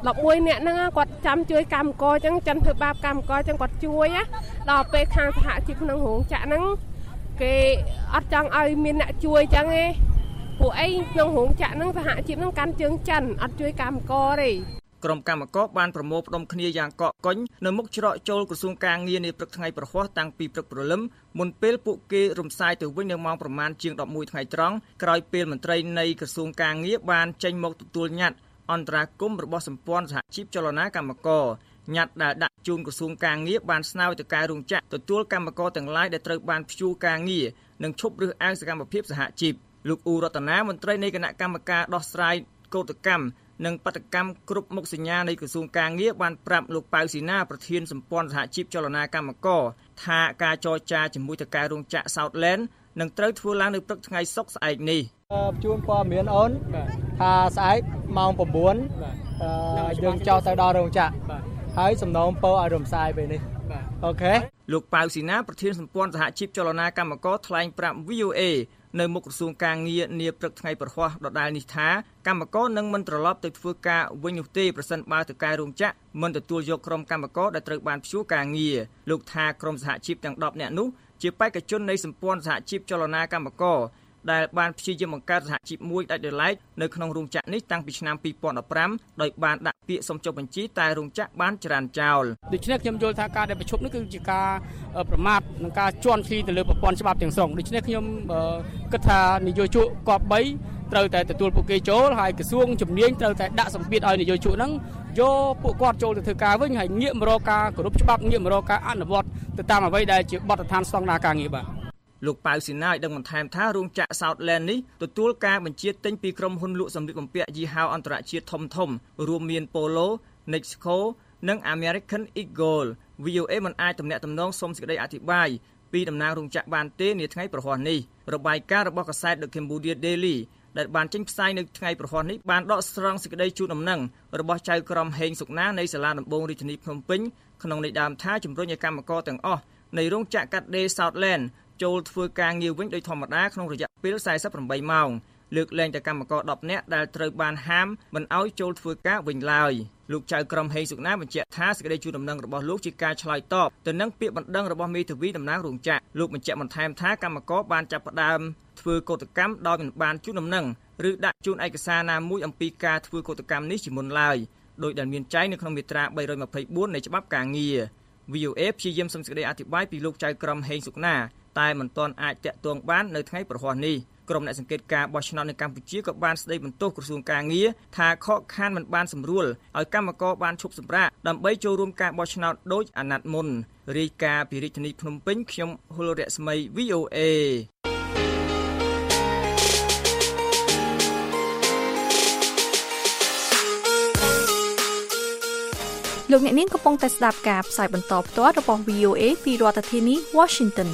មួយអ្នកហ្នឹងគាត់ចាំជួយកម្មករអញ្ចឹងចិនធ្វើបាបកម្មករអញ្ចឹងគាត់ជួយណាដល់ពេលខាងសហជីពក្នុងរោងចក្រហ្នឹងគេអត់ចង់ឲ្យមានអ្នកជួយអញ្ចឹងទេពួកអីក្នុងរោងចក្រហ្នឹងសហជីពហ្នឹងកាន់ជើងចិនអត់ជួយកម្មករទេក្រុមកម្មករបានប្រមូលផ្ដុំគ្នាយ៉ាងកកកុញនៅមុខច្រកចូលក្រសួងការងារនាព្រឹកថ្ងៃប្រហ័សតាំងពីព្រឹកព្រលឹមមុនពេលពួកគេរំសាយទៅវិញនៅម៉ោងប្រមាណជាងដប់មួយថ្ងៃត្រង់ក្រោយពេលមន្ត្រីនៃក្រសួងការងារបានចេញមកទទួលញត្តិអន្តរាគមន៍របស់សម្ព័ន្ធសហជីពចលនាកម្មករញត្តិដែលដាក់ជូនក្រសួងការងារបានស្នើទៅការរោងចក្រទទួលកម្មករទាំងឡាយដែលត្រូវបានព្យួរការងារនិងឈប់រើសអើងសកម្មភាពសហជីពលោកអ៊ូរតនាមន្ត្រីនៃគណៈកម្មការដោះស្រាយកោតកម្មនិងបដកម្មគ្រប់មុខសញ្ញានៃក្រសួងការងារបានប្រាប់លោកប៉ៅស៊ីណាប្រធានសម្ព័ន្ធសហជីពចលនាកម្មករថាការចរចាជាមួយទៅការរោងចក្រ Southland នឹងត្រូវធ្វើឡើងនៅព្រឹកថ្ងៃសុក្រស្អែកនេះជួនព័ត៌មានអូនថាស្អែកម៉ោង៩យើងចោលទៅដល់រោងចក្រហើយសំណូមពរឲ្យរំសាយពេលនេះអូខេលោកប៉ៅស៊ីណាប្រធានសម្ព័ន្ធសហជីពចលនាកម្មករថ្លែងប្រាប់ វី អូ អេ នៅមុខក្រសួងការងារនាព្រឹកថ្ងៃប្រហ័សដដែលនេះថាកម្មករនឹងមិនត្រឡប់ទៅធ្វើការវិញនោះទេប្រសិនបើទៅកែរោងចក្រមិនទទួលយកក្រុមកម្មករដែលត្រូវបានព្យួរការងារលោកថាក្រុមសហជីពទាំងដប់នាក់នោះជាបេក្ខជននៃសម្ព័ន្ធសហជីពចលនាកម្មករដែលបានព្យាយាមបង្កើតសហជីពមួយដាច់ដោយឡែកនៅក្នុងរោងចក្រនេះតាំងពីឆ្នាំពីរពាន់ដប់ប្រាំដោយបានដាក់ពាក្យសុំចុះបញ្ជីតែរោងចក្របានច្រានចោលដូច្នេះខ្ញុំយល់ថាការដែលប្រជុំនេះគឺជាការប្រមាថនិងការជន់ឈ្លីទៅលើប្រព័ន្ធច្បាប់ទាំងស្រុងដូច្នេះខ្ញុំគិតថានយោជកគប្បីត្រូវតែទទួលពួកគេចូលហើយក្រសួងជំនាញត្រូវតែដាក់សម្ពាធឲ្យនយោជកហ្នឹងយកពួកគាត់ចូលទៅធ្វើការវិញហើយងាកមករកការគោរពច្បាប់ងាកមករកការអនុវត្តទៅតាមអ្វីដែលជាបទដ្ឋានស្តង់ដារការងារបាទលោកប៉ៅស៊ីណាយដឹងបន្ថែមថារោងចក្រ Southland នេះទទួលការបញ្ជាទិញពីក្រុមហ៊ុនលក់សម្លៀកបំពាក់យីហោអន្តរជាតិធំធំរួមមាន Polo, Nexco និង American Eagle វី អូ អេ មិនអាចទំនាក់ទំនងសុំសេចក្តីអធិប្បាយពីតំណាងរោងចក្របានទេនាថ្ងៃប្រហ័សនេះរបាយការណ៍របស់កាសែត The Cambodia Daily ដែលបានចេញផ្សាយនៅថ្ងៃប្រហ័សនេះបានដកស្រង់សេចក្តីជូនដំណឹងរបស់ចៅក្រមហេងសុកណានៃសាលាដំបងរាជធានីភ្នំពេញក្នុងន័យដើមថាជំរុញឲ្យកម្មករទាំងអស់នៃរោងចក្រកាត់ដេរ Southlandចូលធ្វើការងារវិញដោយធម្មតាក្នុងរយៈពេលសែសិបប្រាំបីម៉ោងលើកលែងតែកម្មករដប់នាក់ដែលត្រូវបានហាមមិនឲ្យចូលធ្វើការវិញឡើយលោកចៅក្រមហេងសុកណាបញ្ជាក់ថាសេចក្តីជូនដំណឹងរបស់លោកជាការឆ្លើយតបទៅនឹងពាក្យបណ្ដឹងរបស់មេធាវីតំណាងរោងចក្រលោកបញ្ជាក់បន្ថែមថាកម្មករបានចាប់ផ្ដើមធ្វើកោតកម្មដោយមិនបានជូនដំណឹងឬដាក់ជូនឯកសារណាមួយអំពីការធ្វើកោតកម្មនេះជាមុនឡើយដោយដែលមានចែងនៅក្នុងមាត្រាបីរយម្ភៃបួននៃច្បាប់ការងារ វី អូ អេ ព្យាយាមសុំសេចក្តីអធិប្បាយពីលោកចៅក្រមហេងសុកណាតែមិនទាន់អាចតាក់ទងបាននៅថ្ងៃប្រហ័សនេះក្រុមអ្នកសង្កេតការបោះឆ្នោតនៅកម្ពុជាក៏បានស្ដីបន្ទោសក្រសួងការងារថាខកខានមិនបានសម្រួលឲ្យកម្មករបានឈប់សម្រាកដើម្បីចូលរួមការបោះឆ្នោតដោយអាណត្តិមុនរាយការណ៍ពីរាជធានីភ្នំពេញខ្ញុំហុលរស្មី វី អូ អេលោកអ្នកនាងកំពុងតែស្ដាប់ការផ្សាយបន្តផ្ទាល់របស់ វី អូ អេ ពីរដ្ឋធានី Washington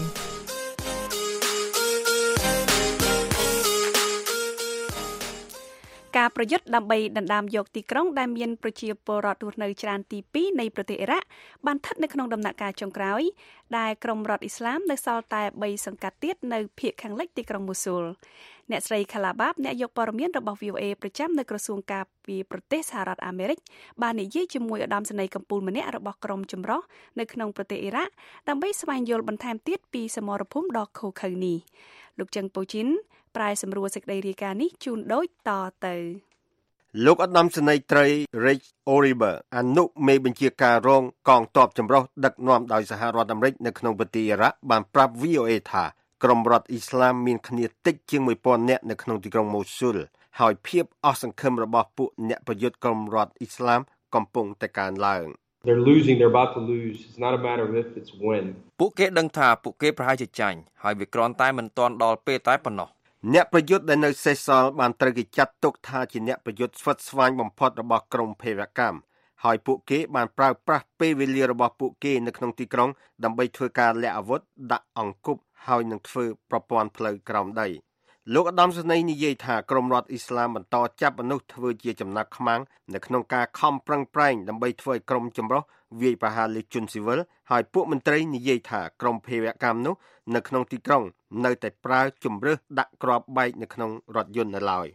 ការប្រយុទ្ធដើម្បីដណ្ដើមយកទីក្រុងដែលមានប្រជាពលរដ្ឋរស់នៅច្រើនទីពីរនៃប្រទេសអ៊ីរ៉ាក់បានស្ថិតនៅក្នុងដំណាក់កាលចុងក្រោយដែលក្រុមរដ្ឋអ៊ីស្លាមនៅសល់តែបីសង្កាត់ទៀតនៅភាគខាងលិចទីក្រុងមូស៊ូលអ្នកស្រីខាឡាបាបអ្នកយកព័ត៌មានរបស់ វី អូ អេ ប្រចាំនៅក្រសួងការពារប្រទេសសហរដ្ឋអាមេរិកបាននិយាយជាមួយឧត្តមសេនីយ៍កំពូលម្នាក់របស់ក្រុមចម្រុះនៅក្នុងប្រទេសអ៊ីរ៉ាក់ដើម្បីស្វែងយល់បន្ថែមទៀតពីសមរភូមិដ៏ឃោរឃៅនេះលោកចឹងប៉ូជីនប្រែសម្រួលសេចក្តីរាយការណ៍នេះជូនដូចតទៅលោកឧត្តមសេនីយ៍ត្រី Rich Oriber អនុមេបញ្ជាការរងកងទ័ពចម្រុះដឹកនាំដោយសហរដ្ឋអាមេរិកនៅក្នុងប្រទេសអ៊ីរ៉ាក់បានប្រាប់ វី អូ អេ ថាក្រុមរដ្ឋអ៊ីស្លាមមានគ្នាតិចជាងមួយពាន់នាក់នៅក្នុងទីក្រុងម៉ូស៊ូលហើយភាពអស់សង្ឃឹមរបស់ពួកអ្នកប្រយុទ្ធក្រុមរដ្ឋអ៊ីស្លាមកំពុងតែកើនឡើង They're losing, they're about to lose. It's not a matter of if, it's when. ពួកគេដឹងថាពួកគេប្រហែលជាចាញ់ហើយវាគ្រាន់តែមិនទាន់ដល់ពេលតែប៉ុណ្ណោះអ្នកប្រយុទ្ធដែលនៅសេសសល់បានត្រូវគេចាត់ទុកថាជាអ្នកប្រយុទ្ធស្វិតស្វាញបំផុតរបស់ក្រុមភេរវកម្មហើយពួកគេបានប្រើប្រាស់ពេលវេលារបស់ពួកគេនៅក្នុងទីក្រុងដើម្បីធ្វើការលាក់អាវុធដាក់អង្គុបហើយនឹងធ្វើប្រព័ន្ធផ្លូវក្រោមដីលោកឧត្តមសេនីយ៍និយាយថាក្រុមរដ្ឋអ៊ីស្លាមបន្តចាប់មនុស្សធ្វើជាចំណាប់ខ្មាំងនៅក្នុងការខំប្រឹងប្រែងដើម្បីធ្វើឲ្យក្រុមចម្រុះវាយប្រហារលើជនស៊ីវិលហើយពួកមន្ត្រីនិយាយថាក្រុមភេរវកម្មនោះនៅក្នុងទីក្រុងនៅតែប្រើជំរើសដាក់គ្រាប់បែកនៅក្នុងរថយន្តនៅឡើយ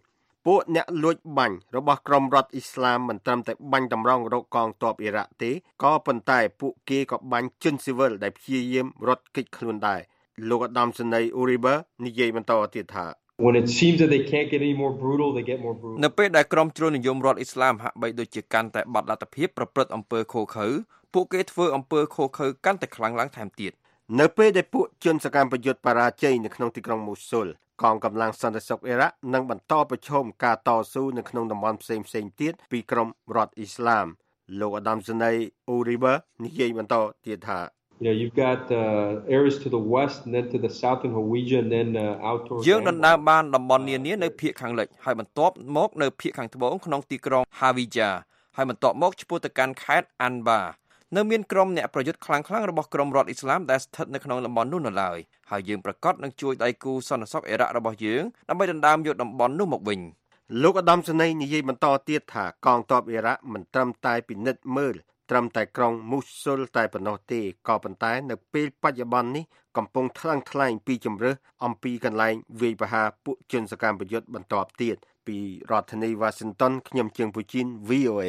ពួកអ្នកលួចបាញ់របស់ក្រុមរដ្ឋអ៊ីស្លាមមិនត្រឹមតែបាញ់តម្រង់រកកងទ័ពអ៊ីរ៉ាក់ទេក៏ប៉ុន្តែពួកគេក៏បាញ់ជនស៊ីវិលដែលព្យាយាមរត់គេចខ្លួនដែរលោកឧត្តមសេនីយ៍ Uribe និយាយបន្តទៀតថា When it seems that they can't get any more brutal, they get more brutal. នៅពេលដែលក្រុមជ្រុលនិយមរដ្ឋអ៊ីស្លាមហាក់បីដូចជាកាន់តែបាត់លទ្ធភាពប្រព្រឹត្តអំពើឃោរឃៅពួកគេធ្វើអំពើឃោរឃៅកាន់តែខ្លាំងឡើងថែមទៀតនៅពេលដែលពួកជនសកម្មប្រយុទ្ធបរាជ័យនៅក្នុងទីក្រុងមូស៊ុលកងកម្លាំងសន្តិសុខអ៊ីរ៉ាក់នឹងបន្តប្រឈមការតស៊ូនៅក្នុងតំបន់ផ្សេងៗទៀតពីក្រុមរដ្ឋអ៊ីស្លាមលោកឧត្តមសេនីយ៍ Uribe និយាយបន្តទៀតថា You know, you've got uh, areas to the west and then to the south in Hawija and then uh, out towards យើងដណ្ដើមបានតំបន់នានានៅភាគខាងលិចហើយបន្ទាប់មកនៅភាគខាងត្បូងក្នុងទីក្រុង Hawija ហើយបន្ទាប់មកឆ្ពោះទៅកាន់ខេត្ត Anbar នៅមានក្រុមអ្នកប្រយុទ្ធខ្លាំងៗរបស់ក្រុមរដ្ឋអ៊ីស្លាមដែលស្ថិតនៅក្នុងតំបន់នោះនៅឡើយហើយយើងប្រកាសនឹងជួយដៃគូសន្តិសុខអ៊ីរ៉ាក់របស់យើងដើម្បីដណ្ដើមយកតំបន់នោះមកវិញលោកឧត្តមសេនីយ៍និយាយបន្តទៀតថាកងទ័ពអ៊ីរ៉ាក់មិនត្រឹមតែពិនិត្យមើលត្រឹមតែក្រុងមូស៊ុលតែប៉ុណ្ណោះទេក៏ប៉ុន្តែនៅពេលបច្ចុប្បន្ននេះកំពុងថ្លឹងថ្លែងពីជំរើសអំពីកន្លែងវាយប្រហារពួកជនសកម្មប្រយុទ្ធបន្តទៀតពីរដ្ឋធានី Washington ខ្ញុំជើងពូជីន V O A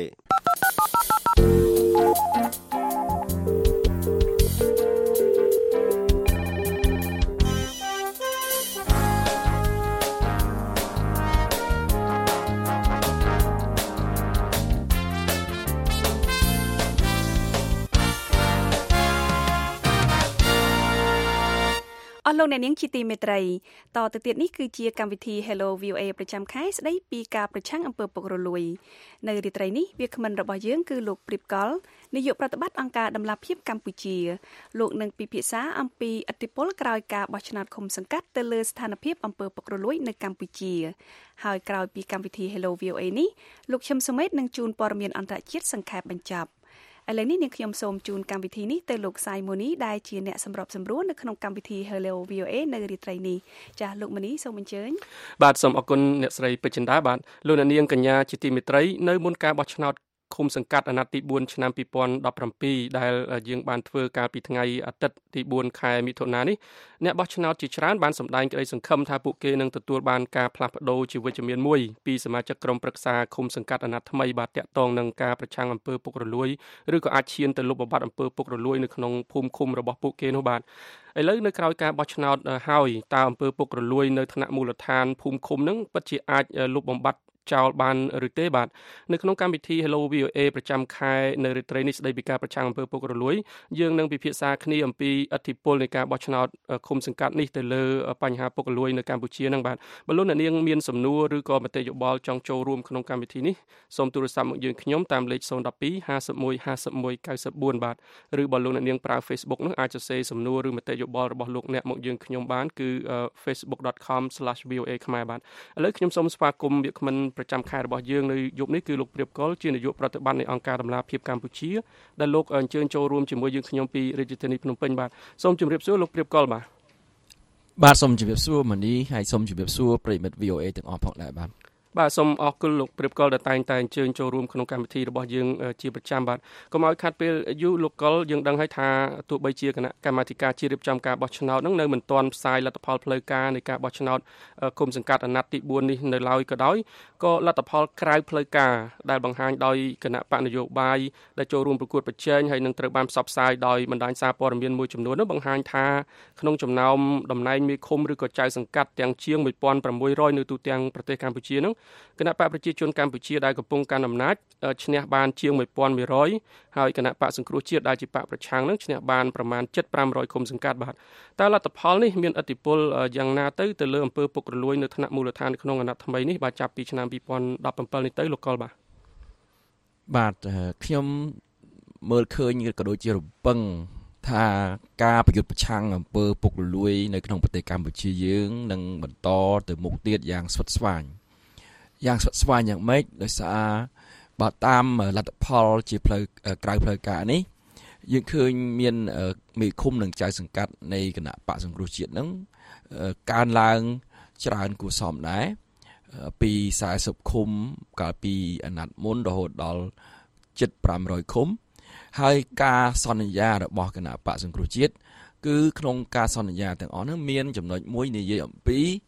អស់លោកអ្នកនាងជាទីមេត្រីតទៅទៀតនេះគឺជាកម្មវិធី Hello វី អូ អេ ប្រចាំខែស្ដីពីការប្រឆាំងអំពើពុករលួយនៅរាត្រីនេះវាគ្មិនរបស់យើងគឺលោកព្រីបកលនាយកប្រតិបត្តិអង្គការដំឡាភិបកម្ពុជាលោកនឹងពិភាក្សាអំពីឥទ្ធិពលក្រោយការបោះឆ្នោតឃុំសង្កាត់ទៅលើស្ថានភាពអំពើពុករលួយនៅកម្ពុជាហើយក្រោយពីកម្មវិធី Hello វី អូ អេ នេះលោកឈឹមសុមេតនឹងជូនព័ត៌មានអន្តរជាតិសង្ខេបបញ្ចប់ឥឡូវនេះនាងខ្ញុំសូមជូនកម្មវិធីនេះទៅលោកសាយម៉ូនីដែលជាអ្នកសម្របសម្រួលនៅក្នុងកម្មវិធី Hello វី អូ អេ នៅរាត្រីនេះចាស់លោកម៉ូនីសូមអញ្ជើញបាទសូមអរគុណអ្នកស្រីពេជ្រចិន្តាបាទលោកអ្នកនាងកញ្ញាជាទីមេត្រីនៅមុនការបោះឆ្នោតឃុំសង្កាត់អាណត្តិទីបួនឆ្នាំពីរពាន់ដប់ប្រាំពីរដែលយើងបានធ្វើកាលពីថ្ងៃអាទិត្យទីបួនខែមិថុនានេះអ្នកបោះឆ្នោតជាច្រើនបានសម្ដែងក្តីសង្ឃឹមថាពួកគេនឹងទទួលបានការផ្លាស់ប្ដូរជាវិជ្ជមានមួយពីសមាជិកក្រុមប្រឹក្សាឃុំសង្កាត់អាណត្តិថ្មីបាទតាក់ទងនឹងការប្រឆាំងអំពើពុករលួយឬក៏អាចឈានទៅលុបបំបាត់អំពើពុករលួយនៅក្នុងភូមិឃុំរបស់ពួកគេនោះបាទឥឡូវនៅក្រៅការបោះឆ្នោតហើយតើអំពើពុករលួយនៅថ្នាក់មូលដ្ឋានភូមិឃុំនឹងពិតជាអាចលុបបំបាត់ចោលបានឬទេបាទនៅក្នុងកម្មវិធី Hello វី អូ អេ ប្រចាំខែនៅរាត្រីនេះស្ដីពីការប្រឆាំងអំពើពុករលួយយើងនឹងពិភាក្សាគ្នាអំពីឥទ្ធិពលនៃការបោះឆ្នោតឃុំសង្កាត់នេះទៅលើបញ្ហាពុករលួយនៅកម្ពុជានឹងបាទបើលោកអ្នកនាងមានសំណួរឬក៏មតិយោបល់ចង់ចូលរួមក្នុងកម្មវិធីនេះសូមទូរស័ព្ទមកយើងខ្ញុំតាមលេខศูนย์ หนึ่ง สอง ห้า หนึ่ง ห้า หนึ่ง เก้า ศูนย์បាទឬបើលោកអ្នកនាងប្រើ Facebook នោះអាចសរសេរសំណួរឬមតិយោបល់របស់លោកអ្នកមកយើងខ្ញុំបានគឺ facebook dot com slash v o a ខ្មែរបាទឥឡូវខ្ញុំសូមស្វាគមន៍វាគ្មិនប្រចាំខែរបស់យើងនៅយប់នេះគឺលោកព្រៀបកុលជានាយកប្រតិបត្តិនៃអង្គការដំឡាភិបកម្ពុជាដែលលោកអញ្ជើញចូលរួមជាមួយយើងខ្ញុំពីរាជធានីភ្នំពេញបាទសូមជម្រាបសួរលោកព្រៀបកុលបាទបាទសូមជម្រាបសួរម៉ានីហើយសូមជម្រាបសួរប្រិមិត្ត V O A ទាំងអស់ផងដែរបាទបាទសូមអរគុណលោកព្រៀបកុលដែលតែងតែអញ្ជើញចូលរួមក្នុងកម្មវិធីរបស់យើងជាប្រចាំបាទកុំឲ្យខាត់ពេលយូរលោកកុលយើងដឹងហើយថាទោះបីជាគណៈកម្មាធិការជាតិរៀបចំការបោះឆ្នោតនឹងនៅមិនទាន់ផ្សាយលទ្ធផលផ្លូវការនៃការបោះឆ្នោតឃុំសង្កាត់អាណត្តិទីបួននេះនៅឡើយក៏ដោយក៏លទ្ធផលក្រៅផ្លូវការដែលបង្ហាញដោយគណៈបកនយោបាយដែលចូលរួមប្រកួតប្រជែងហើយនឹងត្រូវបានផ្សព្វផ្សាយដោយបណ្ដាញសារព័ត៌មានមួយចំនួននោះបង្ហាញថាក្នុងចំណោមតំណែងមេឃុំឬក៏ចៅសង្កាត់ទាំងជាងmột nghìn sáu trămនៅទូទាំងប្រទេសកម្ពុជានោះគណៈបកប្រជាជនកម្ពុជាដែលកំពុងកាន់អំណាចឈ្នះបានជាងmột nghìn một trămហើយគណៈបកសង្គ្រោះជាតិដែលជាបកប្រឆាំងនឹងឈ្នះបានប្រមាណជិតfive hundredឃុំសង្កាត់បាទតើលទ្ធផលនេះមានឥទ្ធិពលយ៉ាងណាទៅទៅលើអំពើពុករលួយនៅថ្នាក់មូលដ្ឋានក្នុងអាណត្តិថ្មីនេះបាទចាប់ពីឆ្នាំtwo thousand seventeenនេះទៅលោកកុលបាទបាទខ្ញុំមើលឃើញក៏ដូចជារំពឹងថាការប្រយុទ្ធប្រឆាំងអំពើពុករលួយនៅក្នុងប្រទេសកម្ពុជាយើងនឹងបន្តទៅមុខទៀតយ៉ាងស្វិតស្វាញយ៉ាងស្វិតស្វាញយ៉ាងម៉េចដោយសារបើតាមលទ្ធផលជាផ្លូវក្រៅផ្លូវការនេះយើងឃើញមានមេឃុំនិងចៅសង្កាត់នៃគណៈបកសង្គ្រោះជាតិហ្នឹងកើនឡើងច្រើនគួរសមដែរពីfortyឃុំកាលពីអាណត្តិមុនរហូតដល់ជិតfive hundredឃុំហើយការសន្យារបស់គណៈបកសង្គ្រោះជាតិគឺក្នុងការសន្យាទាំងអស់នោះមានចំណុចមួយនិយាយអំពី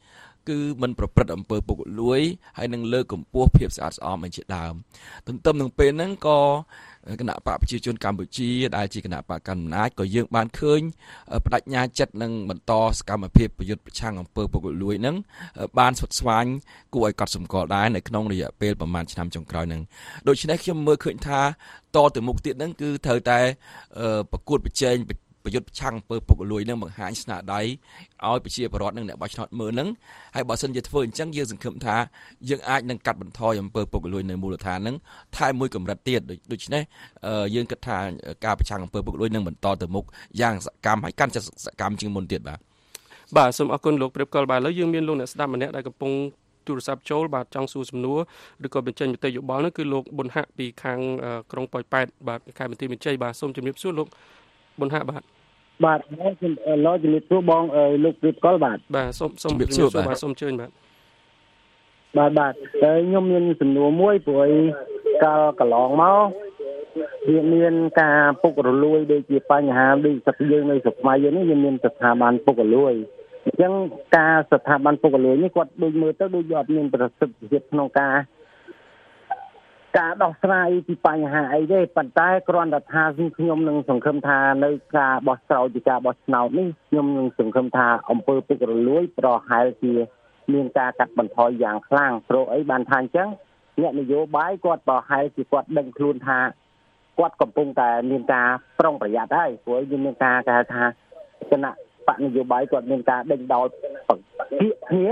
គឺមិនប្រព្រឹត្តអំពើពុករលួយហើយនឹងលើកកម្ពស់ភាពស្អាតស្អំឯជាដើមទន្ទឹមនឹងពេលហ្នឹងក៏គណៈបកប្រជាជនកម្ពុជាដែលជាគណៈបកកណ្ដាលអំណាចក៏យើងបានឃើញបដិញ្ញាចិត្តនឹងបន្តសកម្មភាពប្រយុទ្ធប្រឆាំងអំពើពុករលួយហ្នឹងបានស្វិតស្វាញគួរឲ្យកត់សម្គាល់ដែរនៅក្នុងរយៈពេលប្រហែលឆ្នាំចុងក្រោយហ្នឹងដូច្នេះខ្ញុំមើលឃើញថាតទៅមុខទៀតហ្នឹងគឺត្រូវតែប្រកួតប្រជែងប្រយុទ្ធប្រឆាំងអំពើពុករលួយនឹងបង្ហាញស្នាដៃឲ្យប្រជាពលរដ្ឋនឹងអ្នកបោះឆ្នោតមើលនឹងហើយបើសិនជាធ្វើអញ្ចឹងយើងសង្ឃឹមថាយើងអាចនឹងកាត់បន្ថយអំពើពុករលួយនៅមូលដ្ឋាននឹងថែមមួយកម្រិតទៀតដូច្នេះយើងគិតថាការប្រឆាំងអំពើពុករលួយនឹងបន្តទៅមុខយ៉ាងសកម្មហើយកាន់តែសកម្មជាងមុនទៀតបាទបាទសូមអរគុណលោកព្រៀបកលបាទឥឡូវយើងមានលោកអ្នកស្ដាប់ម្នាក់ដែលកំពុងទូរស័ព្ទចូលបាទចង់សួរសំណួរឬក៏បញ្ចេញមតិយោបល់នោះគឺលោកប៊ុនហាក់ពីខាងក្រុងប៉ោយប៉ែតបាទខេត្តបន្ទាយមានជ័យបាទសូមជម្រាបសួរលោកប៊ុនហាក់បាទបាទខ្ញុំឡោជំរាបសួរបងលោកព្រៀបកលបាទបាទសូមសូមជម្រាបសួរបាទសូមអញ្ជើញបាទបាទបាទហើយខ្ញុំមានសំណួរមួយព្រោះកាលកន្លងមកវាមានការពុករលួយដូចជាបញ្ហាដូចស្រុកយើងនៅស្រុកខ្មែរយើងនេះវាមានស្ថាប័នពុករលួយអញ្ចឹងការស្ថាប័នពុករលួយនេះគាត់ដូចមើលទៅដូចអត់មានប្រសិទ្ធភាពក្នុងការការដោះស្រាយពីបញ្ហាអីទេប៉ុន្តែគ្រាន់តែថាខ្ញុំនឹងសង្ឃឹមថានៅការបោះឆ្នោតជាការបោះឆ្នោតនេះខ្ញុំនឹងសង្ឃឹមថាអំពើពុករលួយប្រហែលជាមានការកាត់បន្ថយយ៉ាងខ្លាំងព្រោះអីបានថាអញ្ចឹងអ្នកនយោបាយគាត់ប្រហែលជាគាត់ដឹងខ្លួនថាគាត់កំពុងតែមានការប្រុងប្រយ័ត្នហើយព្រោះមានការគេហៅថាគណៈបកនយោបាយគាត់មានការដេញដោលភាគគ្នា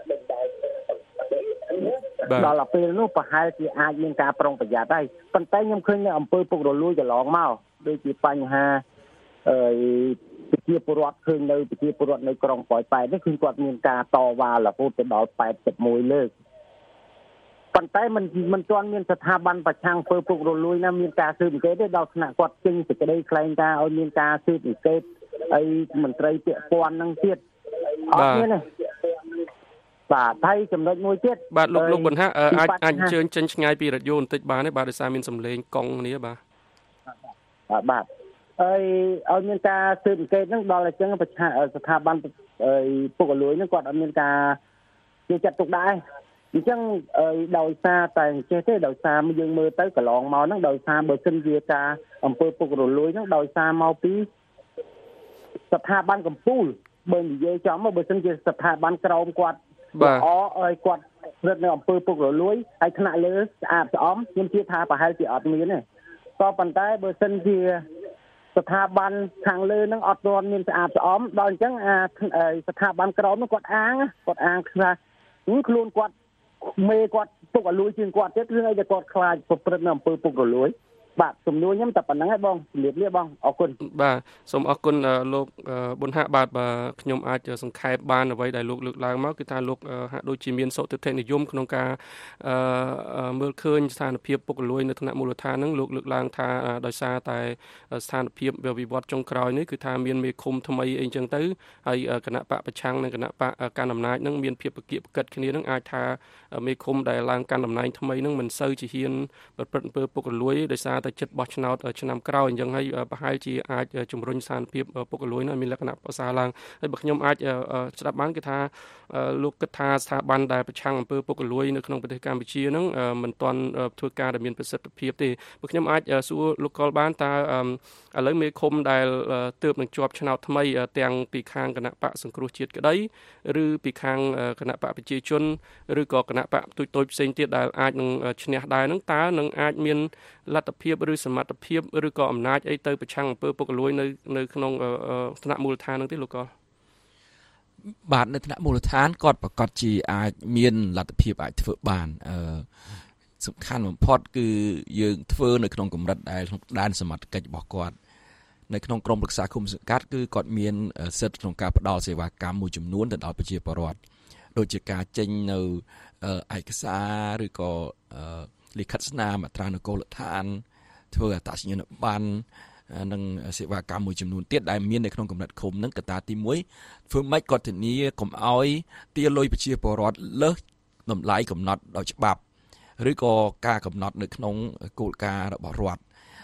ដល់ទៅពេលនោះប្រហែលជាអាចមានការប្រុងប្រយ័ត្នហើយប៉ុន្តែខ្ញុំឃើញនៅអំពើពុករលួយកន្លងមកដូចជាបញ្ហាអឺប្រជាពលរដ្ឋឃើញនៅប្រជាពលរដ្ឋនៅក្រុងប៉ោយប៉ែតនេះគឺគាត់មានការតវ៉ារហូតទៅដល់แปดสิบเอ็ดលើកប៉ុន្តែมันมันទាន់មានស្ថាប័នប្រឆាំងអំពើពុករលួយណាមានការស៊ើបអង្កេតទេដល់ថ្នាក់គាត់ចេញសេចក្តីថ្លែងការណ៍ឲ្យមានការស៊ើបអង្កេតអីមន្ត្រីពាក់ព័ន្ធនឹងទៀតអត់មានទេបាទហើយចំណុចមួយទៀតបាទលោកលោកប៊ុនហាក់អាចអាចអញ្ជើញចេញឆ្ងាយពីរ៉ាឌីយ៉ូបន្តិចបានទេបាទដោយសារមានសំឡេងកង់គ្នាបាទបាទបាទហើយឲ្យមានការស៊ើបអង្កេតហ្នឹងដល់អញ្ចឹងប្រឆាំងស្ថាប័នពុករលួយហ្នឹងគាត់អត់មានការយកចិត្តទុកដាក់អញ្ចឹងដោយសារតែអញ្ចេះទេដោយសារយើងមើលទៅកន្លងមកហ្នឹងដោយសារបើសិនជាការអំពើពុករលួយហ្នឹងដោយសារមកពីស្ថាប័នកម្ពុជាបើនិយាយចំមកបើសិនជាស្ថាប័នក្រោមគាត់បាទអឲ្យគាត់រត់នៅអំពើពុករលួយហើយថ្នាក់លើស្អាតស្អំខ្ញុំជឿថាប្រហែលជាអត់មានទេក៏ប៉ុន្តែបើសិនជាស្ថាប័នខាងលើនឹងអត់ទាន់មានស្អាតស្អំដល់អញ្ចឹងអាស្ថាប័នក្រោមនោះគាត់អាងគាត់អាងថាខ្លួនគាត់មេគាត់ពុករលួយជាងគាត់ទៀតរឿងអីដែលគាត់ខ្លាចប្រព្រឹត្តនៅអំពើពុករលួយបាទសំណួរខ្ញុំតែប៉ុណ្្នឹងឯងបងជំរាបលាបងអរគុណបាទសូមអរគុណលោកប៊ុនហាក់បាទបើខ្ញុំអាចសង្ខេបបានអ្វីដែលលោកលើកឡើងមកគឺថាលោកហាក់ដូចជាមានសុទិដ្ឋិនិយមក្នុងការមើលឃើញស្ថានភាពពុករលួយនៅថ្នាក់មូលដ្ឋានហ្នឹងលោកលើកឡើងថាដោយសារតែស្ថានភាពវិវត្តចុងក្រោយនេះគឺថាមានមេឃុំថ្មីអីចឹងទៅហើយគណៈបកប្រឆាំងនិងគណៈបកកាន់អំណាចហ្នឹងមានភាពប្រកៀកប្រកិតគ្នាហ្នឹងអាចថាមេឃុំដែលឡើងកាន់តំណែងថ្មីហ្នឹងមិនសូវជាហ៊ានប្រព្រឹត្តអំពើពុករលួយដោយសារតែចិត្តបោះឆ្នោតឆ្នាំក្រោយអញ្ចឹងហើយប្រហែលជាអាចជំរុញស្ថានភាពពុករលួយនោះមានលក្ខណៈប្រសើរឡើងហើយបើខ្ញុំអាចស្ដាប់បានគឺថាលោកគិតថាស្ថាប័នដែលប្រឆាំងអំពើពុករលួយនៅក្នុងប្រទេសកម្ពុជាហ្នឹងមិនទាន់ធ្វើការដែលមានប្រសិទ្ធភាពទេបើខ្ញុំអាចសួរលោកកលបានតើឥឡូវមេឃុំដែលទើបនឹងជាប់ឆ្នោតថ្មីទាំងពីខាងគណៈបកសង្គ្រោះជាតិក្តីឬពីខាងគណៈបកប្រជាជនឬក៏គណៈបកទូចតូចផ្សេងទៀតដែលអាចនឹងឈ្នះដែរហ្នឹងតើនឹងអាចមានលទ្ធភាពឬសមត្ថភាពឬក៏អំណាចអីទៅប្រឆាំងអំពើពុករលួយនៅនៅក្នុងថ្នាក់មូលដ្ឋានហ្នឹងទេលោកកលបាទនៅថ្នាក់មូលដ្ឋានគាត់ប្រកាសជាអាចមានលទ្ធភាពអាចធ្វើបានអឺសំខាន់បំផុតគឺយើងធ្វើនៅក្នុងកម្រិតដែលក្នុងដែនសមត្ថកិច្ចរបស់គាត់នៅក្នុងក្រមរក្សាឃុំសង្កាត់គឺគាត់មានសិទ្ធិក្នុងការផ្ដល់សេវាកម្មមួយចំនួនទៅដល់ប្រជាពលរដ្ឋដូចជាការចេញនៅឯកសារឬក៏លិខិតស្នាមអត្រានុកូលដ្ឋានធ្វើអត្តសញ្ញាណប័ណ្ណនិងសេវាកម្មមួយចំនួនទៀតដែលមាននៅក្នុងកម្រិតឃុំហ្នឹងកត្តាទីមួយធ្វើម៉េចគាត់ធានាកុំឲ្យទាលុយប្រជាពលរដ្ឋលើសតម្លៃកំណត់ដោយច្បាប់ឬក៏ការកំណត់នៅក្នុងគោលការណ៍របស់រដ្ឋ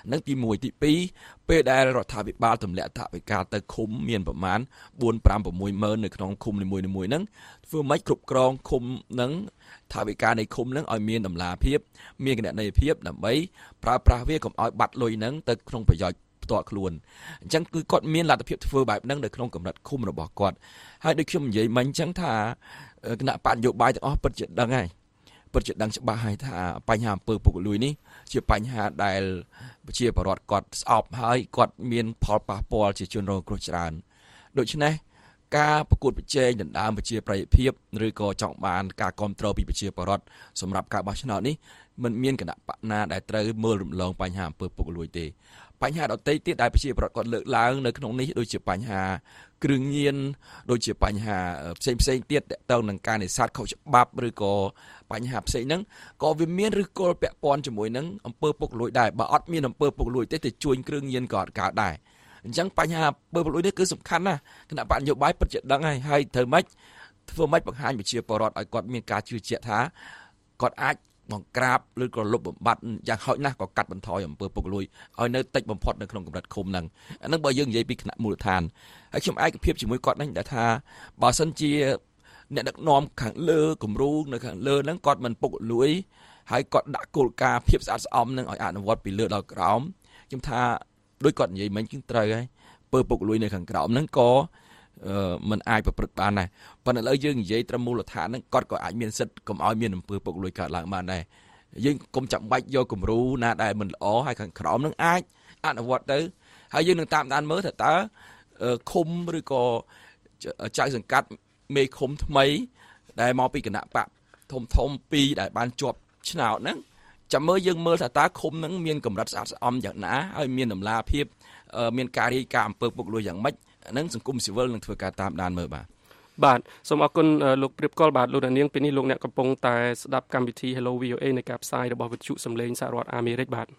នឹងទីមួយទីពីរពេលដែលរដ្ឋាភិបាលទម្លាក់ថវិកាទៅឃុំមានប្រមាណបួន ប្រាំ ៦ម៉ឺននៅក្នុងឃុំនីមួយៗហ្នឹងធ្វើម៉េចគ្រប់គ្រងឃុំហ្នឹងថវិកានៃឃុំហ្នឹងឲ្យមានតម្លាភាពមានគណនេយ្យភាពដើម្បីប្រើប្រាស់វាកុំឲ្យបាត់លុយហ្នឹងទៅក្នុងប្រយោជន៍ផ្ទាល់ខ្លួនអញ្ចឹងគឺគាត់មានលទ្ធភាពធ្វើបែបហ្នឹងនៅក្នុងកម្រិតឃុំរបស់គាត់ហើយដូចខ្ញុំនិយាយមិញអញ្ចឹងថាគណៈបកនយោបាយទាំងអស់ពិតជាដឹងហើយពិតជាដឹងច្បាស់ហើយថាបញ្ហាអំពើពុករលួយនេះជាបញ្ហាដែលប្រជាពលរដ្ឋគាត់ស្អប់ហើយគាត់មានផលប៉ះពាល់ជាជនរងគ្រោះច្រើនដូច្នេះការប្រកួតប្រជែងដណ្ដើមប្រជាប្រិយភាពឬក៏ចង់បានការគ្រប់គ្រងពីប្រជាពលរដ្ឋសម្រាប់ការបោះឆ្នោតនេះមិនមានគណៈបកណាដែលត្រូវមើលរំលងបញ្ហាអំពើពុករលួយទេបញ្ហាដទៃទៀតដែលប្រជាពលរដ្ឋគាត់លើកឡើងនៅក្នុងនេះដូចជាបញ្ហាគ្រឿងញៀនដូចជាបញ្ហាផ្សេងផ្សេងទៀតទាក់ទងនឹងការនេសាទខុសច្បាប់ឬក៏បញ្ហាផ្សេងហ្នឹងក៏វាមានឬគល់ពាក់ព័ន្ធជាមួយនឹងអំពើពុករលួយដែរបើអត់មានអំពើពុករលួយទេទៅជួញគ្រឿងញៀនក៏អត់កើតដែរអញ្ចឹងបញ្ហាអំពើពុករលួយនេះគឺសំខាន់ណាស់គណៈបកនយោបាយពិតជាដឹងហើយហើយត្រូវម៉េចធ្វើម៉េចបង្ហាញប្រជាពលរដ្ឋឲ្យគាត់មានការជឿជាក់ថាគាត់អាចបង្ក្រាបឬក៏លុបបំបាត់យ៉ាងហោចណាស់ក៏កាត់បន្ថយអំពើពុករលួយឲ្យនៅតិចបំផុតនៅក្នុងកម្រិតឃុំហ្នឹងអាហ្នឹងបើយើងនិយាយពីគណៈមូលដ្ឋានហើយខ្ញុំឯកភាពជាមួយគាត់ហ្នឹងដែលថាបើសិនជាអ្នកដឹកនាំខាងលើគំរូនៅខាងលើហ្នឹងគាត់មិនពុករលួយហើយគាត់ដាក់គោលការណ៍ភាពស្អាតស្អំហ្នឹងឲ្យអនុវត្តពីលើដល់ក្រោមខ្ញុំថាដូចគាត់និយាយមិញគឺត្រូវហើយពើពុករលួយនៅខាងក្រោមហ្នឹងក៏មិនអាចប្រព្រឹត្តបានដែរប៉ុន្តែឥឡូវយើងនិយាយត្រឹមមូលដ្ឋានហ្នឹងគាត់ក៏អាចមានសិទ្ធិកុំឲ្យមានអំពើពុករលួយកើតឡើងបានដែរយើងកុំចាំបាច់យកគំរូណាដែលមិនល្អហើយខាងក្រោមហ្នឹងអាចអនុវត្តទៅហើយយើងនឹងតាមដានមើលថាតើឃុំឬក៏ចៅសង្កាត់មេឃុំថ្មីដែលមកពីគណៈបកធំធំពីរដែលបានជាប់ឆ្នោតហ្នឹងចាំមើលយើងមើលថាតើឃុំហ្នឹងមានកម្រិតស្អាតស្អំយ៉ាងណាហើយមានតម្លាភាពមានការរាយការណ៍អំពើពុករលួយយ៉ាងម៉េចហ្នឹងសង្គមស៊ីវិលនឹងធ្វើការតាមដានមើលបាទបាទសូមអរគុណលោកព្រៀបកុលបាទលោកនាងពេលនេះលោកអ្នកកំពុងតែស្ដាប់កម្មវិធី Hello វី អូ เอ នៃការផ្សាយរបស់វិទ្យុសំឡេងសហរដ្ឋអាមេរិកបាទ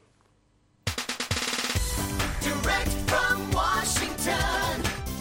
Direct from Washington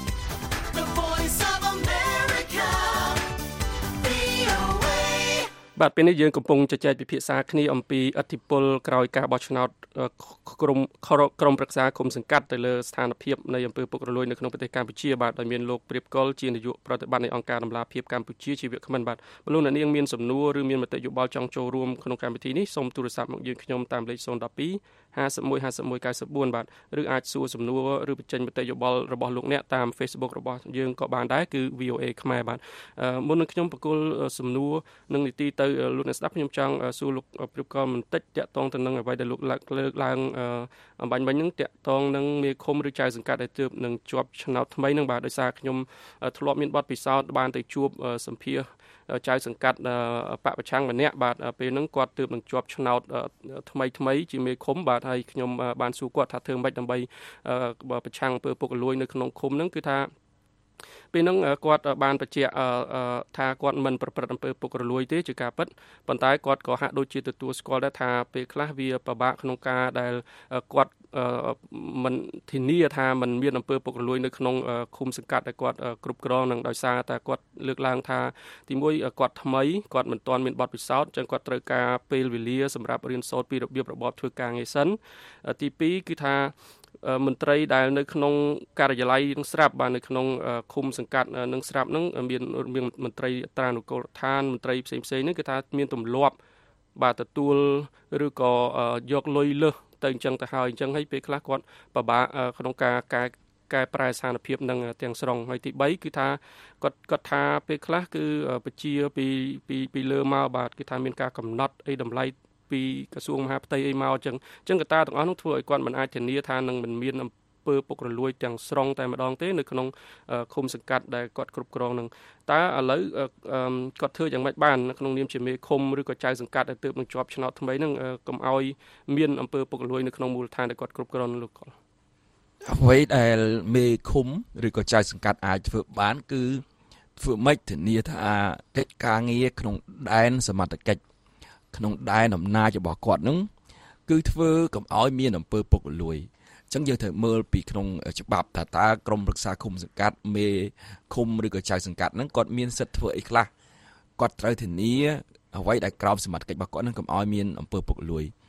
The Voice of America វី អូ เอបាទពេលនេះយើងកំពុងជជែកពិភាក្សាគ្នាអំពីឥទ្ធិពលក្រោយការបោះឆ្នោតក្រុមក្រុមប្រឹក្សាគុំសង្កាត់ទៅលើស្ថានភាពនៃអំពើពុករលួយនៅក្នុងប្រទេសកម្ពុជាបាទដោយមានលោកព្រៀបកុលជានាយកប្រតិបត្តិនៃអង្គការដំឡាភិបកម្ពុជាជាវាគ្មិនបាទលោកអ្នកនាងមានសំណួរឬមានមតិយោបល់ចង់ចូលរួមក្នុងកម្មវិធីនេះសូមទូរស័ព្ទមកយើងខ្ញុំតាមលេខศูนย์ หนึ่ง สอง ห้า ห้า หนึ่ง ห้า หนึ่ง เก้า สี่ បាទឬអាចសួរសំណួរឬបញ្ចេញមតិយោបល់របស់លោកអ្នកតាម Facebook របស់យើងក៏បានដែរគឺ វី អូ เอ ខ្មែរបាទមុននឹងខ្ញុំបកគលសំណួរនឹងនីតិទៅលោកអ្នកស្ដាប់ខ្ញុំចង់សួរលោកព្រៀបកុលបន្តិចតាក់ទងទៅនឹងអ្វីដែលលោកលើកឡើងអំបញ្ញមិញហ្នឹងតាក់ទងនឹងមេឃុំឬចៅសង្កាត់ដែលទើបនឹងជាប់ឆ្នោតថ្មីហ្នឹងបាទដោយសារខ្ញុំធ្លាប់មានបទពិសោធន៍បានទៅជួបសម្ភារចៅសង្កាត់បពប្រឆាំងម្នាក់បាទពេលហ្នឹងគាត់ទើបនឹងជាប់ឆ្នោតថ្មីថ្មីជាមេឃុំបាទហើយខ្ញុំបានសួរគាត់ថាធ្វើម៉េចដើម្បីប្រឆាំងអំពើពុករលួយនៅក្នុងឃុំហ្នឹងគឺថាពេលហ្នឹងគាត់បានបញ្ជាក់ថាគាត់មិនប្រព្រឹត្តអំពើពុករលួយទេជាការពិតប៉ុន្តែគាត់ក៏ហាក់ដូចជាទទួលស្គាល់ដែរថាពេលខ្លះវាពិបាកក្នុងការដែលគាត់មិនធានាថាมันមានអំពើពុករលួយនៅក្នុងឃុំសង្កាត់ដែលគាត់គ្រប់គ្រងនឹងដោយសារតែគាត់លើកឡើងថាទីមួយគាត់ថ្មីគាត់មិនទាន់មានបទពិសោធន៍អញ្ចឹងគាត់ត្រូវការពេលវេលាសម្រាប់រៀនសូត្រពីរបៀបរបបធ្វើការងារសិនទីពីរគឺថាមន្ត្រីដែលនៅក្នុងការិយាល័យនឹងស្រាប់បាទនៅក្នុងឃុំសង្កាត់នឹងស្រាប់នឹងមានមានមន្ត្រីត្រានុកូលដ្ឋានមន្ត្រីផ្សេងផ្សេងហ្នឹងគឺថាមានទម្លាប់បាទទទួលឬក៏យកលុយលើសទៅអញ្ចឹងទៅហើយអញ្ចឹងហើយពេលខ្លះគាត់ពិបាកក្នុងការកែកែប្រែស្ថានភាពនឹងទាំងស្រុងហើយទីបីគឺថាគាត់គាត់ថាពេលខ្លះគឺបជាពីពីពីលើមកបាទគឺថាមានការកំណត់អីតម្លៃពីក្រសួងមហាផ្ទៃអីមកអញ្ចឹងអញ្ចឹងកត្តាទាំងអស់នោះធ្វើឲ្យគាត់មិនអាចធានាថានឹងមិនមានអំពើពុករលួយទាំងស្រុងតែម្ដងទេនៅក្នុងឃុំសង្កាត់ដែលគាត់គ្រប់គ្រងនឹងតើឥឡូវគាត់ធ្វើយ៉ាងម៉េចបានក្នុងនាមជាមេឃុំឬក៏ចៅសង្កាត់ដែលទើបនឹងជាប់ឆ្នោតថ្មីហ្នឹងកុំឲ្យមានអំពើពុករលួយនៅក្នុងមូលដ្ឋានដែលគាត់គ្រប់គ្រងលោកកុលអ្វីដែលមេឃុំឬក៏ចៅសង្កាត់អាចធ្វើបានគឺធ្វើម៉េចធានាថាកិច្ចការងារក្នុងដែនសមត្ថកិច្ចក្នុងដែនអំណាចរបស់គាត់នឹងគឺធ្វើកុំឲ្យមានអំពើពុករលួយអញ្ចឹងយើងត្រូវមើលពីក្នុងច្បាប់ថាតើក្រមប្រឹក្សាឃុំសង្កាត់មេឃុំឬក៏ចៅសង្កាត់ហ្នឹងគាត់មានសិទ្ធិធ្វើអីខ្លះគាត់ត្រូវធានាអ្វីដែលក្រមសមត្ថកិច្ចរបស់គាត់នឹងកុំឲ្យមានអំពើពុករលួយ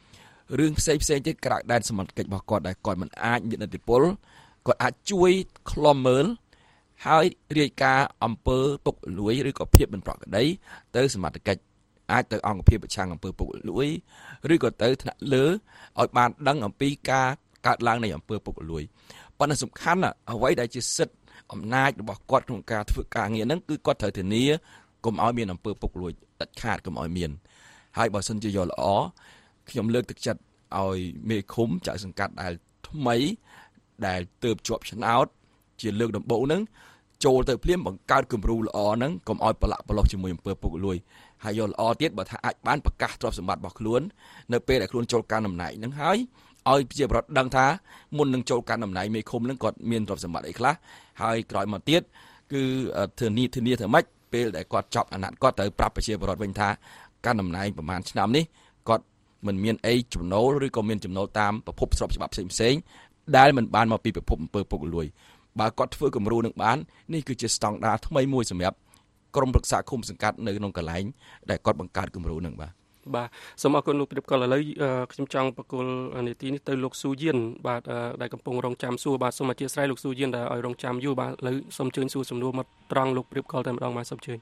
រឿងផ្សេងផ្សេងទៀតក្រៅដែនសមត្ថកិច្ចរបស់គាត់ដែលគាត់មិនអាចមានឥទ្ធិពលគាត់អាចជួយឃ្លាំមើលហើយរាយការណ៍អំពើពុករលួយឬក៏ភាពមិនប្រក្រតីទៅសមត្ថកិច្ចអាចទៅអង្គភាពប្រឆាំងអំពើពុករលួយឬក៏ទៅថ្នាក់លើឲ្យបានដឹងអំពីការកើតឡើងនៃអំពើពុករលួយប៉ុន្តែសំខាន់អ្វីដែលជាសិទ្ធិអំណាចរបស់គាត់ក្នុងការធ្វើការងារហ្នឹងគឺគាត់ត្រូវធានាកុំឲ្យមានអំពើពុករលួយដាច់ខាតកុំឲ្យមានហើយបើសិនជាយល់ល្អខ្ញុំលើកទឹកចិត្តឲ្យមេឃុំចៅសង្កាត់ដែលថ្មីដែលទើបជាប់ឆ្នោតជាលើកដំបូងហ្នឹងចូលទៅភ្លាមបង្កើតគំរូល្អហ្នឹងកុំឲ្យប្រឡាក់ប្រឡោះជាមួយអំពើពុករលួយហើយយល់ល្អទៀតបើថាអាចបានប្រកាសទ្រព្យសម្បត្តិរបស់ខ្លួននៅពេលដែលខ្លួនចូលកាន់តំណែងហ្នឹងហើយឲ្យប្រជាពលរដ្ឋដឹងថាមុននឹងចូលកាន់តំណែងមេឃុំហ្នឹងគាត់មានទ្រព្យសម្បត្តិអីខ្លះហើយក្រោយមកទៀតគឺធានាធានាធ្វើម៉េចពេលដែលគាត់ចប់អាណត្តិគាត់ត្រូវប្រាប់ប្រជាពលរដ្ឋវិញថាកាន់តំណែងប្រហែលឆ្នាំនេះគាត់មិនមានអីចំណូលឬក៏មានចំណូលតាមប្រភពស្របច្បាប់ផ្សេងផ្សេងដែលមិនបានមកពីប្រភពអំពើពុករលួយបើគាត់ធ្វើគំរូនឹងបាននេះគឺជាស្តង់ដារថ្មីមួយសម្រាប់ក្រុមប្រឹក្សាឃុំសង្កាត់នៅក្នុងកន្លែងដែលគាត់បង្កើតគំរូនឹងបាទបាទសូមអរគុណលោកព្រៀបកលឥឡូវខ្ញុំចង់បកគលនីតិនេះទៅលោកស៊ូយៀនបាទដែលកំពុងរងចាំសួរបាទសូមអធិស្ឋានលោកស៊ូយៀនដែលឲ្យរងចាំយូរបាទឥឡូវសូមអញ្ជើញសួរសំណួរមកត្រង់លោកព្រៀបកលតែម្ដងបាទសូមអញ្ជើញ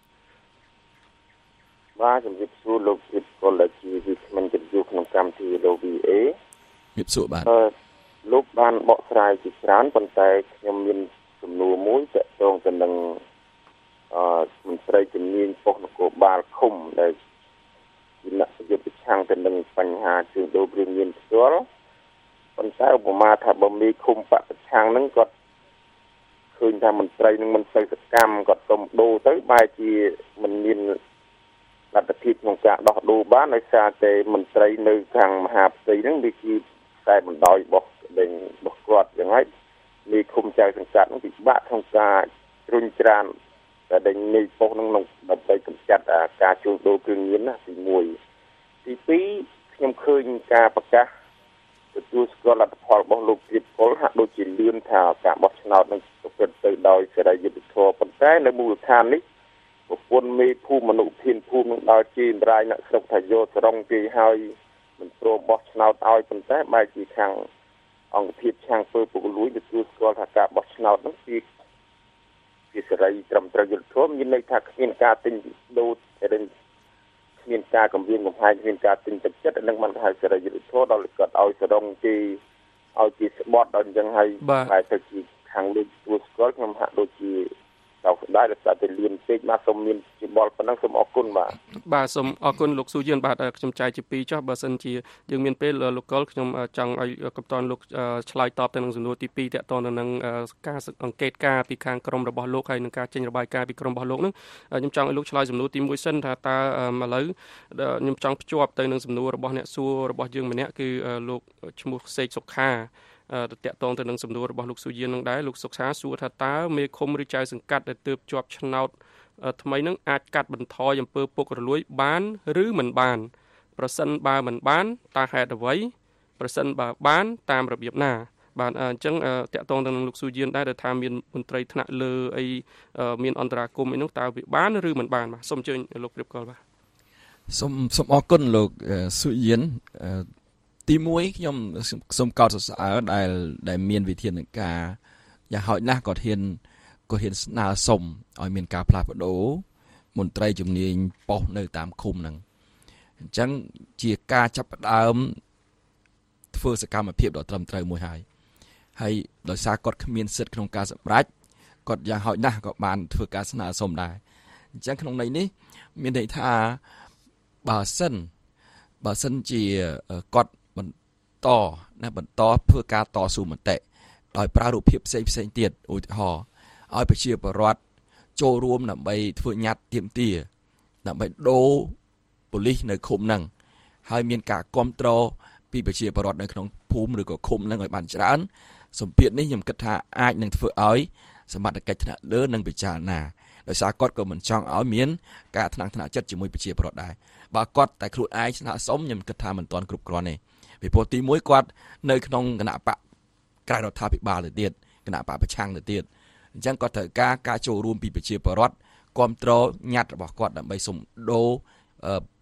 បាទជំរាបសួរលោកព្រៀបកលដែលជាវិក្កាមជំនួសក្នុងកម្មវិធីលោក វី អេជំរាបសួរបាទអឺលោកបានបកស្រាយជាច្រើនប៉ុន្តែខ្ញុំមានសំណួរមួយទាក់ទងទៅនឹងអឺមន្ត្រីជំនាញប៉ុស្តិ៍នគរបាលឃុំដែលជាអ្នកយុទ្ធប្រឆាំងទៅនឹងបញ្ហាជើងដូរគ្រឿងញៀនផ្ទាល់ប៉ុន្តែឧបមាថាបើមេឃុំបកប្រឆាំងហ្នឹងគាត់ឃើញថាមន្ត្រីនឹងមិនសូវសកម្មគាត់សុំដូរទៅបែរជាមិនមានលទ្ធភាពក្នុងការដោះដូរបានដោយសារតែមន្ត្រីនៅខាងមហាផ្ទៃហ្នឹងវាជាតែបណ្ដោយរបស់ដេញរបស់គាត់យ៉ាងម៉េចមេឃុំចៅសង្កាត់នឹងពិបាកក្នុងការជ្រុញច្រានតែដេញមេប៉ុស្តិ៍នឹងដើម្បីកម្ចាត់ការជួញដូរគ្រឿងញៀនណាទីមួយទីពីរខ្ញុំឃើញការប្រកាសទទួលស្គាល់លទ្ធផលរបស់លោកព្រៀបកុលហាក់ដូចជាលឿនថាការបោះឆ្នោតនឹងប្រព្រឹត្តទៅដោយសេរីយុត្តិធម៌ប៉ុន្តែនៅមូលដ្ឋាននេះប្រពន្ធមេភូមិមនុស្សធានភូមិនឹងដល់ជាអន្តរាយអ្នកស្រុកថាយកសរងគេហើយមិនព្រមបោះឆ្នោតឲ្យប៉ុន្តែបែរជាខាងអង្គភាពឆាំងពើពុករលួយទទួលស្គាល់ថាការបោះឆ្នោតនោះជាជាសេរីត្រឹមត្រូវយុត្តិធម៌មានន័យថាគ្មានការទិញដូរតែគ្មានការគំរាមកំហែងគ្មានការទិញទឹកចិត្តនឹងមិនហៅសេរីយុត្តិធម៌ដល់គាត់ឲ្យសរងគេឲ្យជាស្បត់ដល់អញ្ចឹងហើយតែទៅជាខាងលើទទួលស្គាល់ខ្ញុំហាក់ដូចជាដល់ស្ដាយដល់តែលឿនពេកមកសូមមានជាបលប៉ុណ្ណឹងសូមអរគុណបាទបាទសូមអរគុណលោកស៊ូយៀនបាទខ្ញុំចាយជាពីរចុះបើសិនជាយើងមានពេលលោកកុលខ្ញុំចង់ឲ្យកុំតនលោកឆ្លើយតបទៅនឹងសំណួរទីពីរតកតទៅនឹងការអង្កេតការពីខាងក្រមរបស់លោកហើយនឹងការចេញរបាយការណ៍ពីក្រមរបស់លោកនឹងខ្ញុំចង់ឲ្យលោកឆ្លើយសំណួរទីមួយសិនថាតើឥឡូវខ្ញុំចង់ភ្ជាប់ទៅនឹងសំណួររបស់អ្នកសួររបស់យើងម្នាក់គឺលោកឈ្មោះសេកសុខាតកតងទៅនឹងសំណួររបស់លោកស៊ូយៀននឹងដែរលោកសុខាសួរថាតើមេឃុំឬចៅសង្កាត់ដែលទើបជាប់ឆ្នោតថ្មីនឹងអាចកាត់បន្ថយអំពើពុករលួយបានឬមិនបានប្រសិនបើមិនបានតើហេតុអ្វីប្រសិនបើបានតាមរបៀបណាបាទអញ្ចឹងតកតងទៅនឹងលោកស៊ូយៀនដែរថាមានមន្ត្រីថ្នាក់លើអីមានអន្តរាគមន៍អីនោះតើវាបានឬមិនបានបាទសូមអញ្ជើញលោកព្រៀបកលបាទសូមសូមអរគុណលោកស៊ូយៀនទីមួយខ្ញុំសូមកោតសរសើរដែលដែលមានវិធានការយ៉ាងហោចណាស់ក៏ហ៊ានក៏ហ៊ានស្នើសុំឲ្យមានការផ្លាស់ប្ដូរមន្ត្រីជំនាញប៉ុស្តិ៍នៅតាមឃុំហ្នឹងអញ្ចឹងជាការចាប់ផ្ដើមធ្វើសកម្មភាពដ៏ត្រឹមត្រូវមួយហើយហើយដោយសារគាត់គ្មានសិទ្ធិក្នុងការសម្រេចគាត់យ៉ាងហោចណាស់ក៏បានធ្វើការស្នើសុំដែរអញ្ចឹងក្នុងន័យនេះមានន័យថាបើសិនបើសិនជាគាត់បន្តណាបន្តធ្វើការតស៊ូមតិដោយប្រើរូបភាពផ្សេងផ្សេងទៀតឧទាហរណ៍ឲ្យប្រជាពលរដ្ឋចូលរួមដើម្បីធ្វើញត្តិទាមទារដើម្បីដូរប៉ូលីសនៅឃុំហ្នឹងហើយមានការគ្រប់គ្រងពីប្រជាពលរដ្ឋនៅក្នុងភូមិឬក៏ឃុំហ្នឹងឲ្យបានច្រើនសម្ពាធនេះខ្ញុំគិតថាអាចនឹងធ្វើឲ្យសមត្ថកិច្ចថ្នាក់លើនឹងពិចារណាដោយសារគាត់ក៏មិនចង់ឲ្យមានការថ្នាក់ថ្នាក់ចិត្តជាមួយប្រជាពលរដ្ឋដែរបើគាត់តែខ្លួនឯងស្នើសុំខ្ញុំគិតថាមិនទាន់គ្រប់គ្រាន់ទេពីព្រោះទីមួយគាត់នៅក្នុងគណៈបកក្រៅរដ្ឋាភិបាលទៅទៀតគណៈបកប្រឆាំងទៅទៀតអញ្ចឹងគាត់ត្រូវការការចូលរួមពីប្រជាពលរដ្ឋគ្រប់គ្រងញត្តិរបស់គាត់ដើម្បីសុំដូរ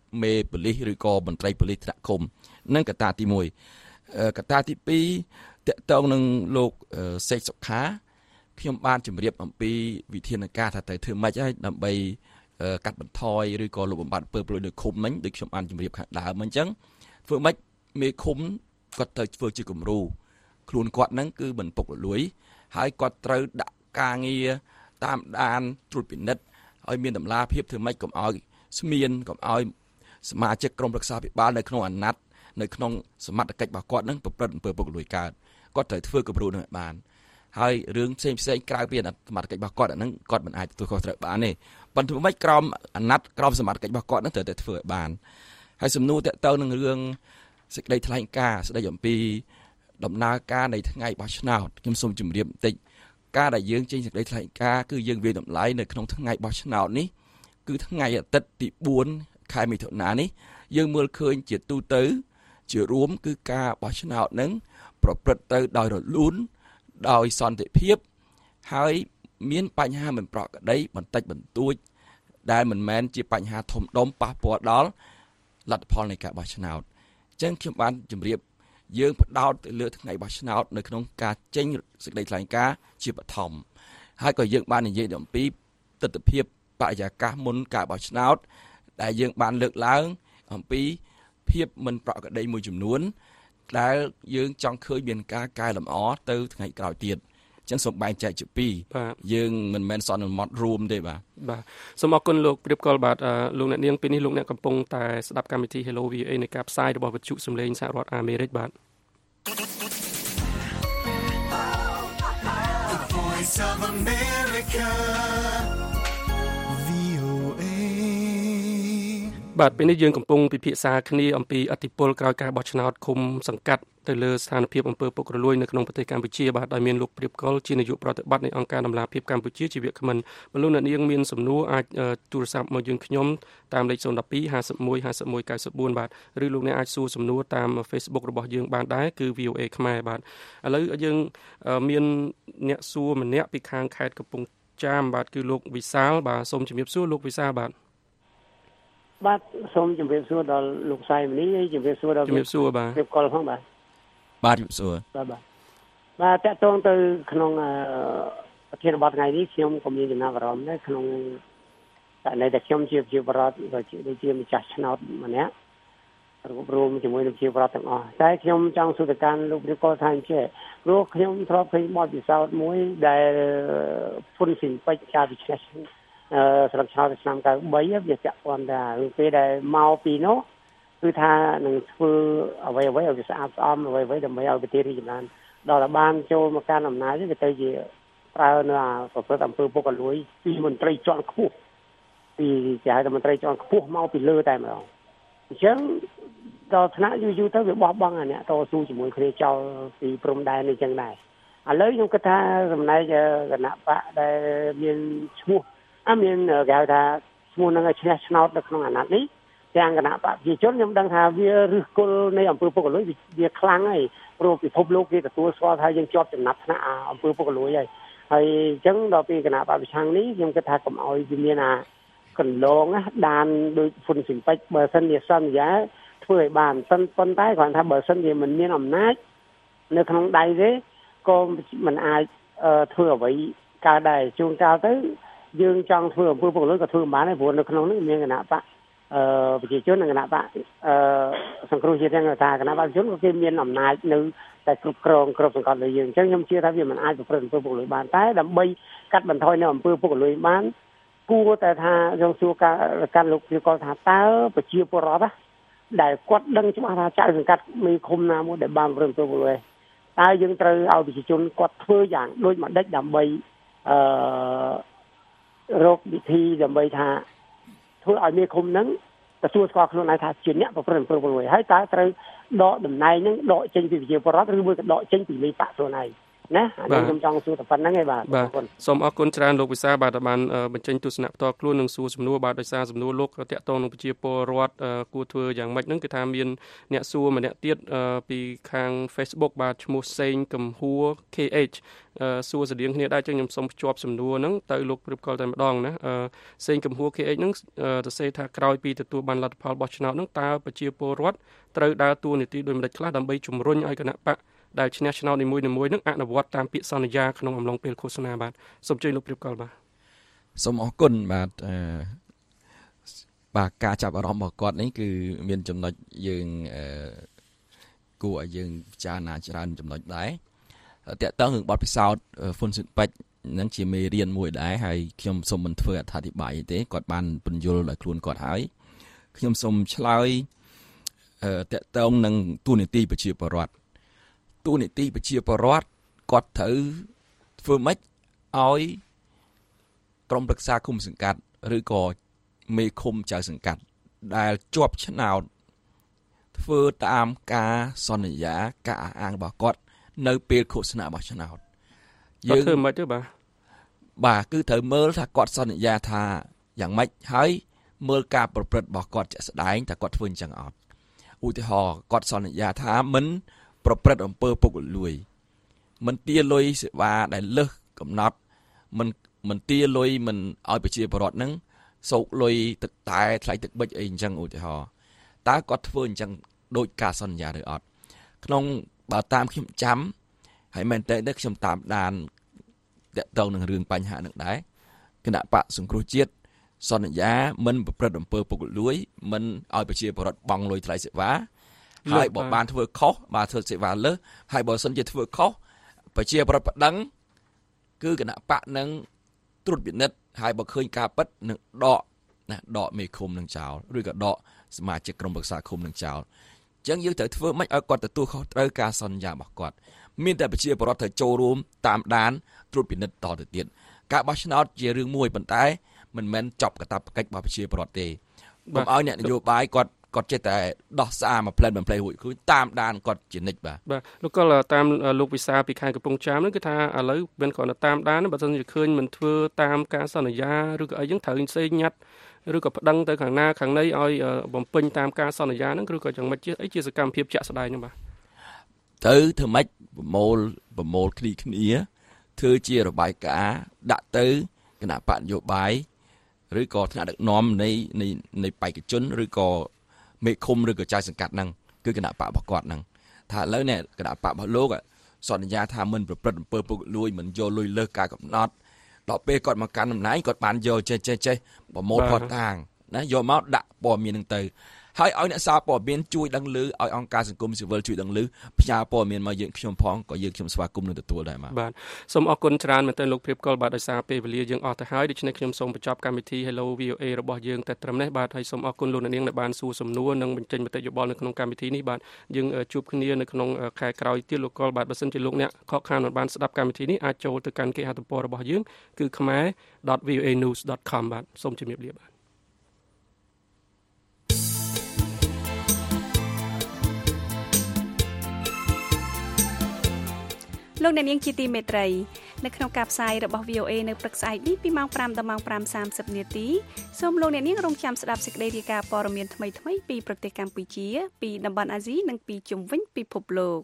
មេប៉ូលីសឬក៏មន្ត្រីប៉ូលីសថ្នាក់ឃុំនឹងកត្តាទីមួយកត្តាទីពីរតកតងនឹងលោកសេកសុខាខ្ញុំបានជម្រាបអំពីវិធានការថាទៅធ្វើម៉េចហើយដើម្បីកាត់បន្ថយឬក៏លុបបំបាត់អំពើពុករលួយនៅឃុំហ្នឹងដូចខ្ញុំបានជម្រាបខាងដើមអញ្ចឹងធ្វើម៉េចមេឃុំគាត់ទៅធ្វើជាគំរូខ្លួនគាត់ហ្នឹងគឺមិនពុករលួយហើយគាត់ត្រូវដាក់ការងារតាមដានត្រួតពិនិត្យឲ្យមានតម្លាភាពធ្វើម៉េចកុំឲ្យស្មានកុំឲ្យសមាជិកក្រុមប្រឹក្សាភិបាលនៅក្នុងអាណត្តិនៅក្នុងសមត្ថកិច្ចរបស់គាត់ហ្នឹងប្រព្រឹត្តអំពើពុករលួយកើតគាត់ត្រូវធ្វើគំរូនឹងឲ្យបានហើយរឿងផ្សេងផ្សេងក្រៅពីសមត្ថកិច្ចរបស់គាត់អាហ្នឹងគាត់មិនអាចទទួលខុសត្រូវបានទេប៉ុន្តែមិនក្រមអាណត្តិក្រមសមត្ថកិច្ចរបស់គាត់ហ្នឹងត្រូវតែធ្វើឲ្យបានហើយសំណួរតទៅនឹងរឿងសេចក្តីថ្លែងការណ៍ស្តីអំពីដំណើរការនៃថ្ងៃបោះឆ្នោតខ្ញុំសូមជម្រាបបន្តិចការដែលយើងចេញសេចក្តីថ្លែងការណ៍គឺយើងវាតម្លៃនៅក្នុងថ្ងៃបោះឆ្នោតនេះគឺថ្ងៃអាទិត្យទីបួនខែមិថុនានេះយើងមើលឃើញជាទូទៅជារួមគឺការបោះឆ្នោតនឹងប្រព្រឹត្តទៅដោយរលូនដោយសន្តិភាពហើយមានបញ្ហាមិនប្រក្រតីបន្តិចបន្តួចដែលមិនមែនជាបញ្ហាធំដុំប៉ះពាល់ដល់លទ្ធផលនៃការបោះឆ្នោតអញ្ចឹងខ្ញុំបានជម្រាបយើងផ្ដោតទៅលើថ្ងៃបោះឆ្នោតនៅក្នុងការចេញសេចក្តីថ្លែងការណ៍ជាបឋមហើយក៏យើងបាននិយាយអំពីទស្សនវិជ្ជាបរិយាកាសមុនការបោះឆ្នោតដែលយើងបានលើកឡើងអំពីភាពមិនប្រក្រតីមួយចំនួនដែលយើងចង់ឃើញមានការកែលម្អទៅថ្ងៃក្រោយទៀតអញ្ចឹងសូមបែងចែកជាពីរយើងមិនមែនសន្មត់រួមទេបាទបាទសូមអរគុណលោកព្រៀបកុលបាទលោកអ្នកនាងពេលនេះលោកអ្នកកំពុងតែស្ដាប់កម្មវិធី Hello វី អូ អេ នៃការផ្សាយរបស់វិទ្យុសំឡេងសហរដ្ឋអាមេរិកបាទ The Voice of America វី អូ เอបាទពេលនេះយើងកំពុងពិភាក្សាគ្នាអំពីអធិបុលក្រោយការបោះឆ្នោតឃុំសង្កាត់ទៅលើស្ថានភាពអំពើពុករលួយនៅក្នុងប្រទេសកម្ពុជាបាទដោយមានលោកព្រៀបកុលជានាយកប្រតិបត្តិនៃអង្គការដំឡាភិបកម្ពុជាជាវាគ្មិនបលោកអ្នកនាងមានសំណួរអាចទូរស័ព្ទមកយើងខ្ញុំតាមលេខศูนย์ หนึ่ง สอง ห้า หนึ่ง หนึ่ง ห้า หนึ่ง เก้า ศูนย์បាទឬលោកអ្នកអាចសួរសំណួរតាម Facebook របស់យើងបានដែរគឺ វី អូ เอ ខ្មែរបាទឥឡូវយើងមានអ្នកសួរម្នាក់ពីខាងខេត្តកំពង់ចាមបាទគឺលោកវិសាលបាទសូមជម្រាបសួរលោកវិសាលបាទបាទសូមជម្រាបសួរដល់លោកសាយមនីជម្រាបសួរដល់ជម្រាបសួរបាទព្រៀបកុលផងបាទបាទជម្រាបសួរបាទបាទបាទតកតងទៅក្នុងប្រធានបទថ្ងៃនេះខ្ញុំក៏មានចំណាប់អារម្មណ៍ដែរក្នុងតែនៅតែខ្ញុំជាជាបរិបទក៏ជាជាម្ចាស់ឆ្នោតម្នាក់រួមជាមួយនឹងជាបរិបទទាំងអស់តែខ្ញុំចង់សួរទៅកាន់លោកព្រៀបកុលថាអញ្ចឹងព្រោះខ្ញុំធ្លាប់ឃើញបទពិសោធន៍មួយដែលហ៊ុនស៊ីនពេជ្រការវិឆ្លងអឺស្រុកឆ្នោតឆ្នាំ九三វាពាក់ព័ន្ធថាពេលដែលមកពីនោះគឺថានឹងធ្វើអ្វីអ្វីឲ្យវាស្អាតស្អំអ្វីអ្វីដើម្បីឲ្យប្រទេសរីកចម្រើនដល់តែបានចូលមកកាន់អំណាចវាទៅជាប្រើនៅប្រព្រឹត្តអំពើពុករលួយពីមន្ត្រីជាន់ខ្ពស់ពីគេហៅថាមន្ត្រីជាន់ខ្ពស់មកពីលើតែម្ដងអញ្ចឹងដល់ថ្នាក់យូរយូរទៅវាបោះបង់អាអ្នកតស៊ូជាមួយគ្នាចោលពីព្រំដែននេះចឹងដែរឥឡូវខ្ញុំគិតថាចំណែកគណៈបកដែលមានឈ្មោះអមានគេហៅថាឈ្មោះនឹងឈ្នះឆ្នោតនៅក្នុងអាណត្តិនេះទាំងគណៈបកប្រជាជនខ្ញុំដឹងថាវាឫសគល់នៃអំពើពុករលួយវាខ្លាំងហើយព្រោះពិភពលោកគេទទួលស្គាល់ថាយើងជាប់ចំណាត់ថ្នាក់អំពើពុករលួយហើយហើយអញ្ចឹងដល់ពេលគណៈបកប្រឆាំងនេះខ្ញុំគិតថាកុំឲ្យវាមានអាកន្លងដានដោយហ៊ុនស៊ីនពេជ្របើសិនជាសន្យាធ្វើឲ្យបានប៉ុន្តែគ្រាន់ថាបើសិនជាមិនមានអំណាចនៅក្នុងដៃទេក៏មិនអាចធ្វើអ្វីកើតដែរជួនកាលទៅយើងចង់ធ្វើអំពើពុករលួយក៏ធ្វើមិនបានដែរព្រោះនៅក្នុងនេះមានគណៈបកអឺប្រជាជននិងគណៈបកអឺសង្គ្រោះជាតិទាំងថាគណៈបកប្រជាជនក៏គេមានអំណាចនៅតែគ្រប់គ្រងគ្រប់សង្កត់លើយើងអញ្ចឹងខ្ញុំជឿថាវាមិនអាចប្រព្រឹត្តអំពើពុករលួយបានតែដើម្បីកាត់បន្ថយនៅអំពើពុករលួយបានគួរតែថាយើងសួរការកាន់លោកព្រៀបកុលថាតើប្រជាពលរដ្ឋដែលគាត់ដឹងច្បាស់ថាចៅសង្កាត់មេឃុំណាមួយដែលបានប្រព្រឹត្តអំពើពុករលួយតើយើងត្រូវឲ្យប្រជាជនគាត់ធ្វើយ៉ាងដូចម្ដេចដើម្បីអឺរកវិធីដើម្បីថាធ្វើឲ្យមេឃុំហ្នឹងទទួលស្គាល់ខ្លួនឯងថាជាអ្នកប្រព្រឹត្តអំពើពុករលួយហើយតើត្រូវដកតំណែងហ្នឹងដកចេញពីប្រជាពលរដ្ឋឬមួយក៏ដកចេញពីមេបកខ្លួនឯងណាអានេះខ្ញុំចង់សួរតែប៉ុណ្្នឹងឯងបាទបាទសូមអរគុណច្រើនលោកវិសាបាទបានបញ្ចេញទស្សនៈផ្ទាល់ខ្លួននិងសួរសំណួរបាទដោយសារសំណួរលោកតាក់ទងនឹងប្រជាពលរដ្ឋគួរធ្វើយ៉ាងម៉េចហ្នឹងគឺថាមានអ្នកសួរម្នាក់ទៀតពីខាង Facebook បាទឈ្មោះសេងកំហួរ ខេ អេច សួរស្តៀងគ្នាដែរចឹងខ្ញុំសូមភ្ជាប់សំណួរហ្នឹងទៅលោកព្រៀបកលតែម្ដងណាសេងកំហួរ ខេ អេច ហ្នឹងសរសេរថាក្រោយពីទទួលបានលទ្ធផលបោះឆ្នោតហ្នឹងតើប្រជាពលរដ្ឋត្រូវដើរតួនាទីដូចម្តេចខ្លះដើម្បីជំរុញឲ្យគណៈបកដែលឈ្នះឆ្នោតនីមួយៗនឹងអនុវត្តតាមពាក្យសន្យាក្នុងអំឡុងពេលឃោសនាបាទសូមជួយលោកព្រៀបកលបាទសូមអរគុណបាទអឺបាទការចាប់អារម្មណ៍របស់គាត់នេះគឺមានចំណុចយើងអឺគួរឲ្យយើងពិចារណាច្រើនចំណុចដែរតើតើរឿងបទពិសោធន៍ហ្វុនស៊ិនពេជ្រនឹងជាមេរៀនមួយដែរហើយខ្ញុំសូមមិនធ្វើអត្ថាធិប្បាយទេគាត់បានពន្យល់ដល់ខ្លួនគាត់ហើយខ្ញុំសូមឆ្លើយអឺតើតើនឹងទូនីតិប្រជាពលរដ្ឋទូនីតិប្រជាពលរដ្ឋគាត់ត្រូវធ្វើម៉េចឲ្យក្រុមប្រឹក្សាគុំសង្កាត់ឬក៏មេឃុំចៅសង្កាត់ដែលជាប់ឆ្នោតធ្វើតាមការសន្យាការអះអាងរបស់គាត់នៅពេលឃោសនារបស់ឆ្នោតយើងធ្វើមិនទេបាទបាទគឺត្រូវមើលថាគាត់សន្យាថាយ៉ាងម៉េចហើយមើលការប្រព្រឹត្តរបស់គាត់ជាក់ស្ដែងថាគាត់ធ្វើអញ្ចឹងអត់ឧទាហរណ៍គាត់សន្យាថាមិនប្រព្រឹត្តអំពើពុករលួយមិនទារលុយសេវាដែលលើសកំណត់មិនមិនទារលុយមិនឲ្យប្រជាពលរដ្ឋហ្នឹងសោកលុយទឹកតែថ្លៃទឹកប៊ិចអីអញ្ចឹងឧទាហរណ៍តើគាត់ធ្វើអញ្ចឹងដោយការសន្យាឬអត់ក្នុងបើតាមខ្ញុំចាំហើយមែនតើខ្ញុំតាមដានតកតងនឹងរឿងបញ្ហាហ្នឹងដែរគណៈបកសង្គ្រោះជាតិសន្យាមិនប្រព្រឹត្តអំពើពុករលួយមិនឲ្យប្រជាពលរដ្ឋបង់លុយថ្លៃសេវាហើយបើបានធ្វើខុសបាទធ្វើសេវាលើសហើយបើសិនជាធ្វើខុសប្រជាពលរដ្ឋប្តឹងគឺគណៈបកនឹងត្រួតពិនិត្យហើយបើឃើញការពិតនឹងដកណាដកមេឃុំនឹងចោលឬក៏ដកសមាជិកក្រុមប្រឹក្សាឃុំនឹងចោលអញ្ចឹងយើងត្រូវធ្វើម៉េចឲ្យគាត់ទទួលខុសត្រូវការសន្យារបស់គាត់មានតែប្រជាពលរដ្ឋត្រូវចូលរួមតាមដានត្រួតពិនិត្យតទៅទៀតការបោះឆ្នោតជារឿងមួយប៉ុន្តែមិនមែនចប់កាតព្វកិច្ចរបស់ប្រជាពលរដ្ឋទេកុំឲ្យអ្នកនយោបាយគាត់គាត់ចេះតែដោះសារមួយផ្លែតមួយផ្លែរួចគឺតាមដានគាត់ជានិច្ចបាទបាទលោកក៏តាមលោកវិសាពីខេត្តកំពង់ចាមហ្នឹងគឺថាឥឡូវមិនគ្រាន់តែតាមដានបើមិនជាឃើញមិនធ្វើតាមការសន្យាឬក៏អីចឹងត្រូវផ្សេងញ៉ាត់ឬក៏ប្តឹងទៅខាងណាខាងណីឲ្យបំពេញតាមការសន្យាហ្នឹងឬក៏យ៉ាងម៉េចជាអីជាសកម្មភាពជាក់ស្ដែងហ្នឹងបាទទៅធ្វើម៉េចប្រមូលប្រមូលគ្នាគ្នាធ្វើជារបាយការណ៍ដាក់ទៅគណៈបកនយោបាយឬក៏ថ្នាក់ដឹកនាំនៃនៃនៃបេក្ខជនឬក៏មេឃុំឬក៏ចៅសង្កាត់ហ្នឹងគឺគណៈបករបស់គាត់ហ្នឹងថាឥឡូវនេះគណៈបករបស់លោកសន្យាថាមិនប្រព្រឹត្តអំពើពុករលួយមិនយកលុយលើសការកំណត់ដល់ពេលគាត់មកកាន់តំណែងគាត់បានយកចេះចេះចេះប្រមូលផតតាងណាយកមកដាក់ព័ត៌មានហ្នឹងទៅហើយឲ្យអ្នកសារព័ត៌មានជួយដឹងឮឲ្យអង្គការសង្គមស៊ីវិលជួយដឹងឮផ្ញើព័ត៌មានមកយើងខ្ញុំផងក៏យើងខ្ញុំស្វាគមន៍នឹងទទួលដែរបាទបាទសូមអរគុណច្រើនមែនទែនលោកព្រៀបកុលបាទដោយសារពេលវេលាយើងអស់ទៅហើយដូច្នេះខ្ញុំសូមបញ្ចប់កម្មវិធី Hello វី អូ អេ របស់យើងតែត្រឹមនេះបាទហើយសូមអរគុណលោកអ្នកនាងដែលបានសួរសំណួរនិងបញ្ចេញមតិយោបល់នៅក្នុងកម្មវិធីនេះបាទយើងជួបគ្នានៅក្នុងខែក្រោយទៀតលោកកុលបាទបើសិនជាលោកអ្នកខកខានមិនបានស្ដាប់កម្មវិធីនេះអាចចូលទៅកាន់គេហទំព័ររបស់យើងគឺ khmer dot v o a news dot com បាទសូមជម្រាបលាបាទលោកអ្នកនាងជាទីមេត្រីនៅក្នុងការផ្សាយរបស់ វី អូ អេ នៅព្រឹកស្អែកនេះពីម៉ោងប្រាំដល់ម៉ោងប្រាំសាមសិបនាទីសូមលោកអ្នកនាងរងចាំស្ដាប់សេចក្តីរាយការណ៍ព័ត៌មានថ្មីៗពីប្រទេសកម្ពុជាពីតំបន់អាស៊ីនិងពីជុំវិញពិភពលោក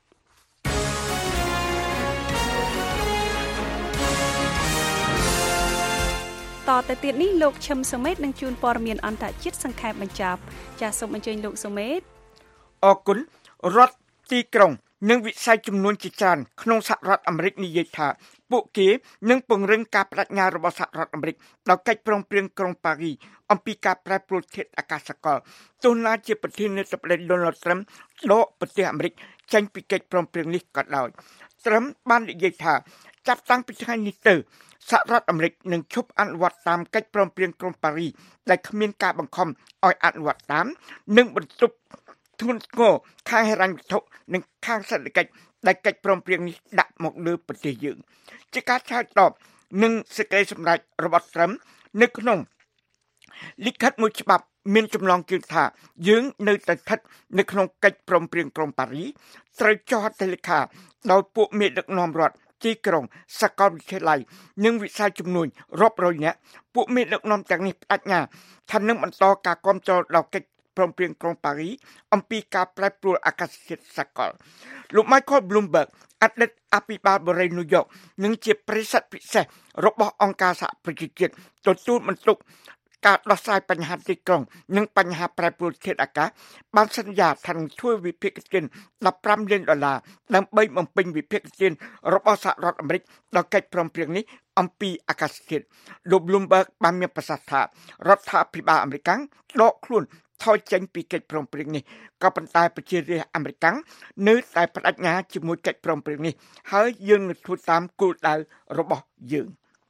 តទៅទៀតនេះលោកឈឹមសុមេតនឹងជួនព័ត៌មានអន្តរជាតិសង្ខេបបញ្ចប់ចាសសូមអញ្ជើញលោកសុមេតអរគុណរដ្ឋទីក្រុងនិងវិស័យចំនួនជាច្រើនក្នុងសហរដ្ឋអាមេរិកនិយាយថាពួកគេនឹងពង្រឹងការបដិញ្ញារបស់សហរដ្ឋអាមេរិកដល់កិច្ចព្រមព្រៀងក្រុងប៉ារីសអំពីការប្រែប្រួលធាតុអាកាសកលទោះណាជាប្រធានាធិបតី Donald Trump ដកប្រទេសអាមេរិកចេញពីកិច្ចព្រមព្រៀងនេះក៏ដោយ Trump បាននិយាយថាចាប់តាំងពីថ្ងៃនេះទៅសហរដ្ឋអាមេរិកនឹងឈប់អនុវត្តតាមកិច្ចព្រមព្រៀងក្រុងប៉ារីសដែលគ្មានការបង្ខំឲ្យអនុវត្តតាមនិងបន្ទប់ធ្ងន់ធ្ងរខាងហិរញ្ញវត្ថុនិងខាងសេដ្ឋកិច្ចដែលកិច្ចព្រមព្រៀងនេះដាក់មកលើប្រទេសយើងជាការឆ្លើយតបនឹងសេចក្តីសម្រេចរបស់ត្រឹមនៅក្នុងលិខិតមួយច្បាប់មានចំណងជើងថាយើងនៅតែស្ថិតនៅក្នុងកិច្ចព្រមព្រៀងក្រុងប៉ារីត្រូវចុះហត្ថលេខាដោយពួកមេដឹកនាំរដ្ឋទីក្រុងសាកលវិទ្យាល័យនិងវិស័យជំនួញរាប់រយនាក់ពួកមេដឹកនាំទាំងនេះបដិញ្ញាថានឹងបន្តការគាំទ្រដល់កិច្ចព្រមព្រៀងក្រុងប៉ារីអំពីការប្រែប្រួលអាកាសធាតុសកលលោក Michael Bloomberg អតីតអភិបាលបរិយាញូវយ៉កនិងជាប្រធានពិសេសរបស់អង្គការសហប្រជាជាតិទទួលបន្ទុកការដោះស្រាយបញ្ហាទីក្រុងនិងបញ្ហាប្រែប្រួលធាតុអាកាសបានសន្យាថានឹងធ្វើវិភាគទានដប់ប្រាំលានដុល្លារដើម្បីបំពេញវិភាគទានរបស់សហរដ្ឋអាមេរិកដល់កិច្ចព្រមព្រៀងនេះអំពីអាកាសធាតុលោក Bloomberg បានមានប្រសាសន៍ថារដ្ឋាភិបាលអាមេរិកដកខ្លួនថយចេញពីកិច្ចព្រមព្រៀងនេះក៏ប៉ុន្តែប្រជារាស្ត្រអាមេរិកនៅតែបដិញ្ញាជាមួយកិច្ចព្រមព្រៀងនេះហើយយើងនឹងធ្វើតាមគោលដៅរបស់យើង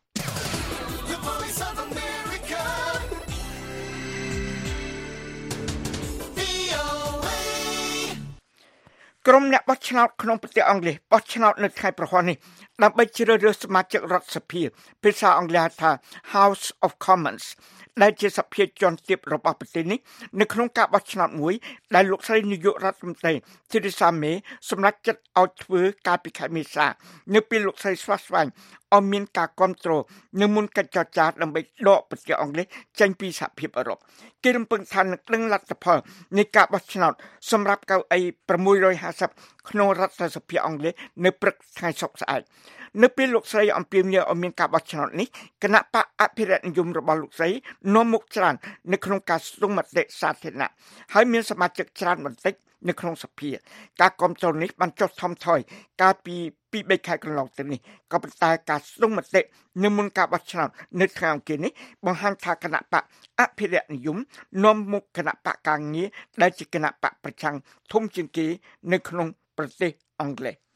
ក្រុមអ្នកបោះឆ្នោតក្នុងប្រទេសអង់គ្លេសបោះឆ្នោតនៅថ្ងៃប្រហ័សនេះដើម្បីជ្រើសរើសសមាជិករដ្ឋសភាភាសាអង់គ្លេសថា House of Commons ដែលជាសភាជាន់ទាបរបស់ប្រទេសនេះនៅក្នុងការបោះឆ្នោតមួយដែលលោកស្រីនាយករដ្ឋមន្ត្រី Theresa May សម្រេចចិត្តឲ្យធ្វើកាលពីខែមេសានៅពេលលោកស្រីស្វាស្វែងឲ្យមានការគ្រប់គ្រងនៅមុនកិច្ចចរចាដើម្បីដកប្រទេសអង់គ្លេសចេញពីសហភាពអឺរ៉ុបគេរំពឹងថានឹងដឹងលទ្ធផលនៃការបោះឆ្នោតសម្រាប់កៅអីប្រាំមួយរយហាសិបក្នុងរដ្ឋសភាអង់គ្លេសនៅព្រឹកថ្ងៃសុក្រស្អែកនៅពេលលោកស្រីអំពាវនាវឲ្យមានការបោះឆ្នោតនេះគណៈបកអភិរក្សនិយមរបស់លោកស្រីនាំមុខច្រើននៅក្នុងការស្ទង់មតិសាធារណៈហើយមានសមាជិកច្រើនបន្តិចនៅក្នុងសភាការគ្រប់គ្រងនេះបានចុះថមថយកាលពីពីរខែកន្លងទៅនេះក៏ប៉ុន្តែការស្ទង់មតិនៅមុនការបោះឆ្នោតនៅថ្ងៃអង្គារនេះបង្ហាញថាគណៈបកអភិរក្សនិយមនាំមុខគណៈបកការងារដែលជាគណៈបកប្រឆាំងធំជាងគេនៅក្នុងប្រទេសអង់គ្លេស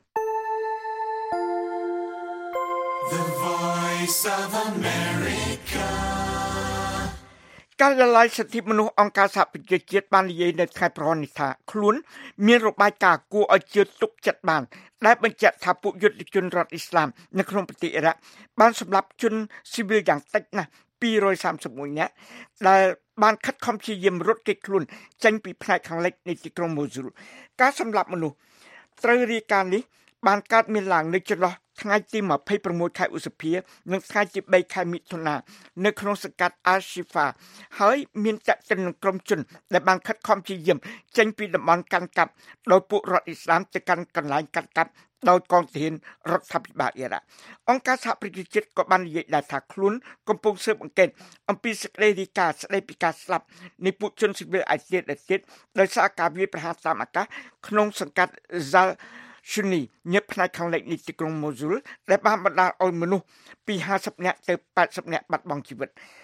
The Voice of America ការិយាល័យសិទ្ធិមនុស្សអង្គការសហប្រជាជាតិបាននិយាយនៅថ្ងៃប្រហ័សនេះថាខ្លួនមានរបាយការណ៍គួរឲ្យជឿទុកចិត្តបានដែលបញ្ជាក់ថាពួកយុទ្ធជនរដ្ឋអ៊ីស្លាមនៅក្នុងប្រទេសអ៊ីរ៉ាក់បានសម្លាប់ជនស៊ីវិលយ៉ាងតិចណាស់ពីររយសាមសិបមួយនាក់ដែលបានខិតខំព្យាយាមរត់គេចខ្លួនចេញពីផ្នែកខាងលិចនៃទីក្រុងម៉ូស៊ូលការសម្លាប់មនុស្សត្រូវរាយការណ៍នេះបានកើតមានឡើងនៅចន្លោះថ្ងៃទីម្ភៃប្រាំមួយខែឧសភានិងថ្ងៃទីបីខែមិថុនានៅក្នុងសង្កាត់ Al-Shifa ហើយមានចាក់ទិននឹងក្រុមជនដែលបានខិតខំព្យាយាមចេញពីតំបន់កាន់កាប់ដោយពួករដ្ឋអ៊ីស្លាមទៅកាន់កន្លែងកាន់កាប់ដោយកងទ័ពរដ្ឋាភិបាលអ៊ីរ៉ាក់អង្គការសហប្រជាជាតិក៏បាននិយាយដែរថាខ្លួនកំពុងស៊ើបអង្កេតអំពីសេចក្តីរាយការណ៍ស្តីពីការស្លាប់នៃពួកជនស៊ីវិលឯទៀតដែលទៀតដោយសារការវាយប្រហារតាមអាកាសក្នុងសង្កាត់ Zal Shuni ញឹកផ្នែកខាងលិចនៃទីក្រុងម៉ូស៊ូលដែលបានបណ្ដាលឲ្យមនុស្សពីហាសិបនាក់ទៅប៉ែតសិបនាក់បាត់បង់ជីវិត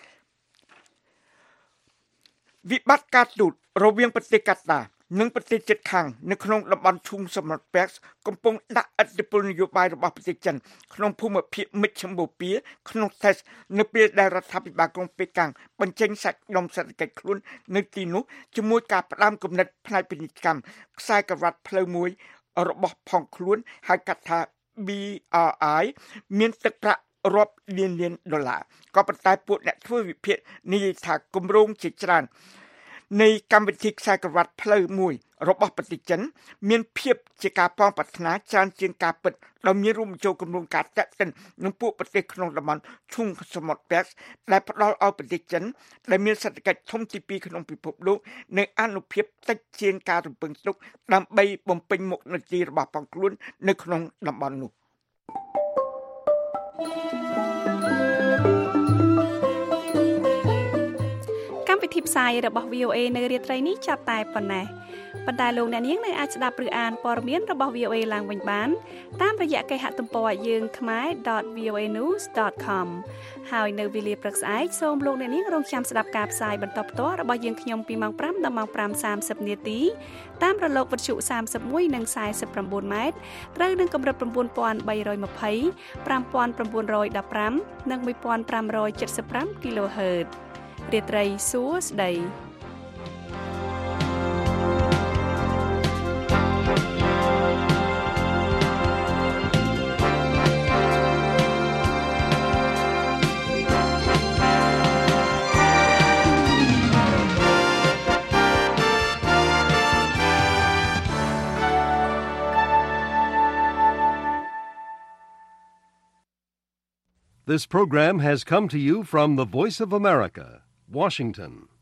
វិបត្តិការទូតរវាងប្រទេសកាតានិងប្រទេសជិតខាងនៅក្នុងតំបន់ឈូងសមុទ្រប៉ែកកំពុងដាក់ឥទ្ធិពលនយោបាយរបស់ប្រទេសចិនក្នុងភូមិភាគមជ្ឈិមបូព៌ាក្នុងថេសនៅពេលដែលរដ្ឋាភិបាលក្រុងប៉េកាំងបញ្ចេញសាច់ដុំសេដ្ឋកិច្ចខ្លួននៅទីនោះជាមួយការផ្ដាំគំនិតផ្នែកពាណិជ្ជកម្មខ្សែក្រវ៉ាត់ផ្លូវមួយរបស់ផងខ្លួនហៅកាត់ថា B R I មានទឹកប្រាក់រាប់លានលានដុល្លារក៏ប៉ុន្តែពួកអ្នកធ្វើវិភាគនិយាយថាគម្រោងជាច្រើននៃកម្មវិធីខ្សែក្រវ៉ាត់ផ្លូវមួយរបស់ប្រទេសចិនមានភាពជាការប៉ងប្រាថ្នាច្រើនជាងការពិតដោយមានរួមបញ្ចូលគម្រោងការតាក់ទិននឹងពួកប្រទេសក្នុងតំបន់ឈូងសមុទ្រប៉ែកដែលផ្ដល់ឲ្យប្រទេសចិនដែលមានសេដ្ឋកិច្ចធំទីពីរក្នុងពិភពលោកនៅអានុភាពតិចជាងការរំពឹងទុកដើម្បីបំពេញមុខនទីរបស់ផងខ្លួននៅក្នុងតំបន់នោះវិធីផ្សាយរបស់ វី អូ អេ នៅរាត្រីនេះចាប់តែប៉ុណ្ណេះប៉ុន្តែលោកអ្នកនាងនៅអាចស្ដាប់ឬអានព័ត៌មានរបស់ វី អូ អេ ឡើងវិញបានតាមរយៈគេហទំព័រយើង ខ្មែរ ដត វី អូ អេ news ដត com ហើយនៅវេលាព្រឹកស្អែកសូមលោកអ្នកនាងរងចាំស្ដាប់ការផ្សាយបន្តផ្ទាល់របស់យើងខ្ញុំពីម៉ោងប្រាំដល់ម៉ោងប្រាំសាមសិបនាទីតាមរលកវិទ្យុសាមសិបមួយនិងខ្សែសិបប្រាំបួនម៉ែត្រត្រូវនឹងកម្រិត៩,៣២០ ៥,៩១៥ និង១,៥៧៥ kHzរាត្រីសួស្តី This program has come to you from the Voice of America, Washington.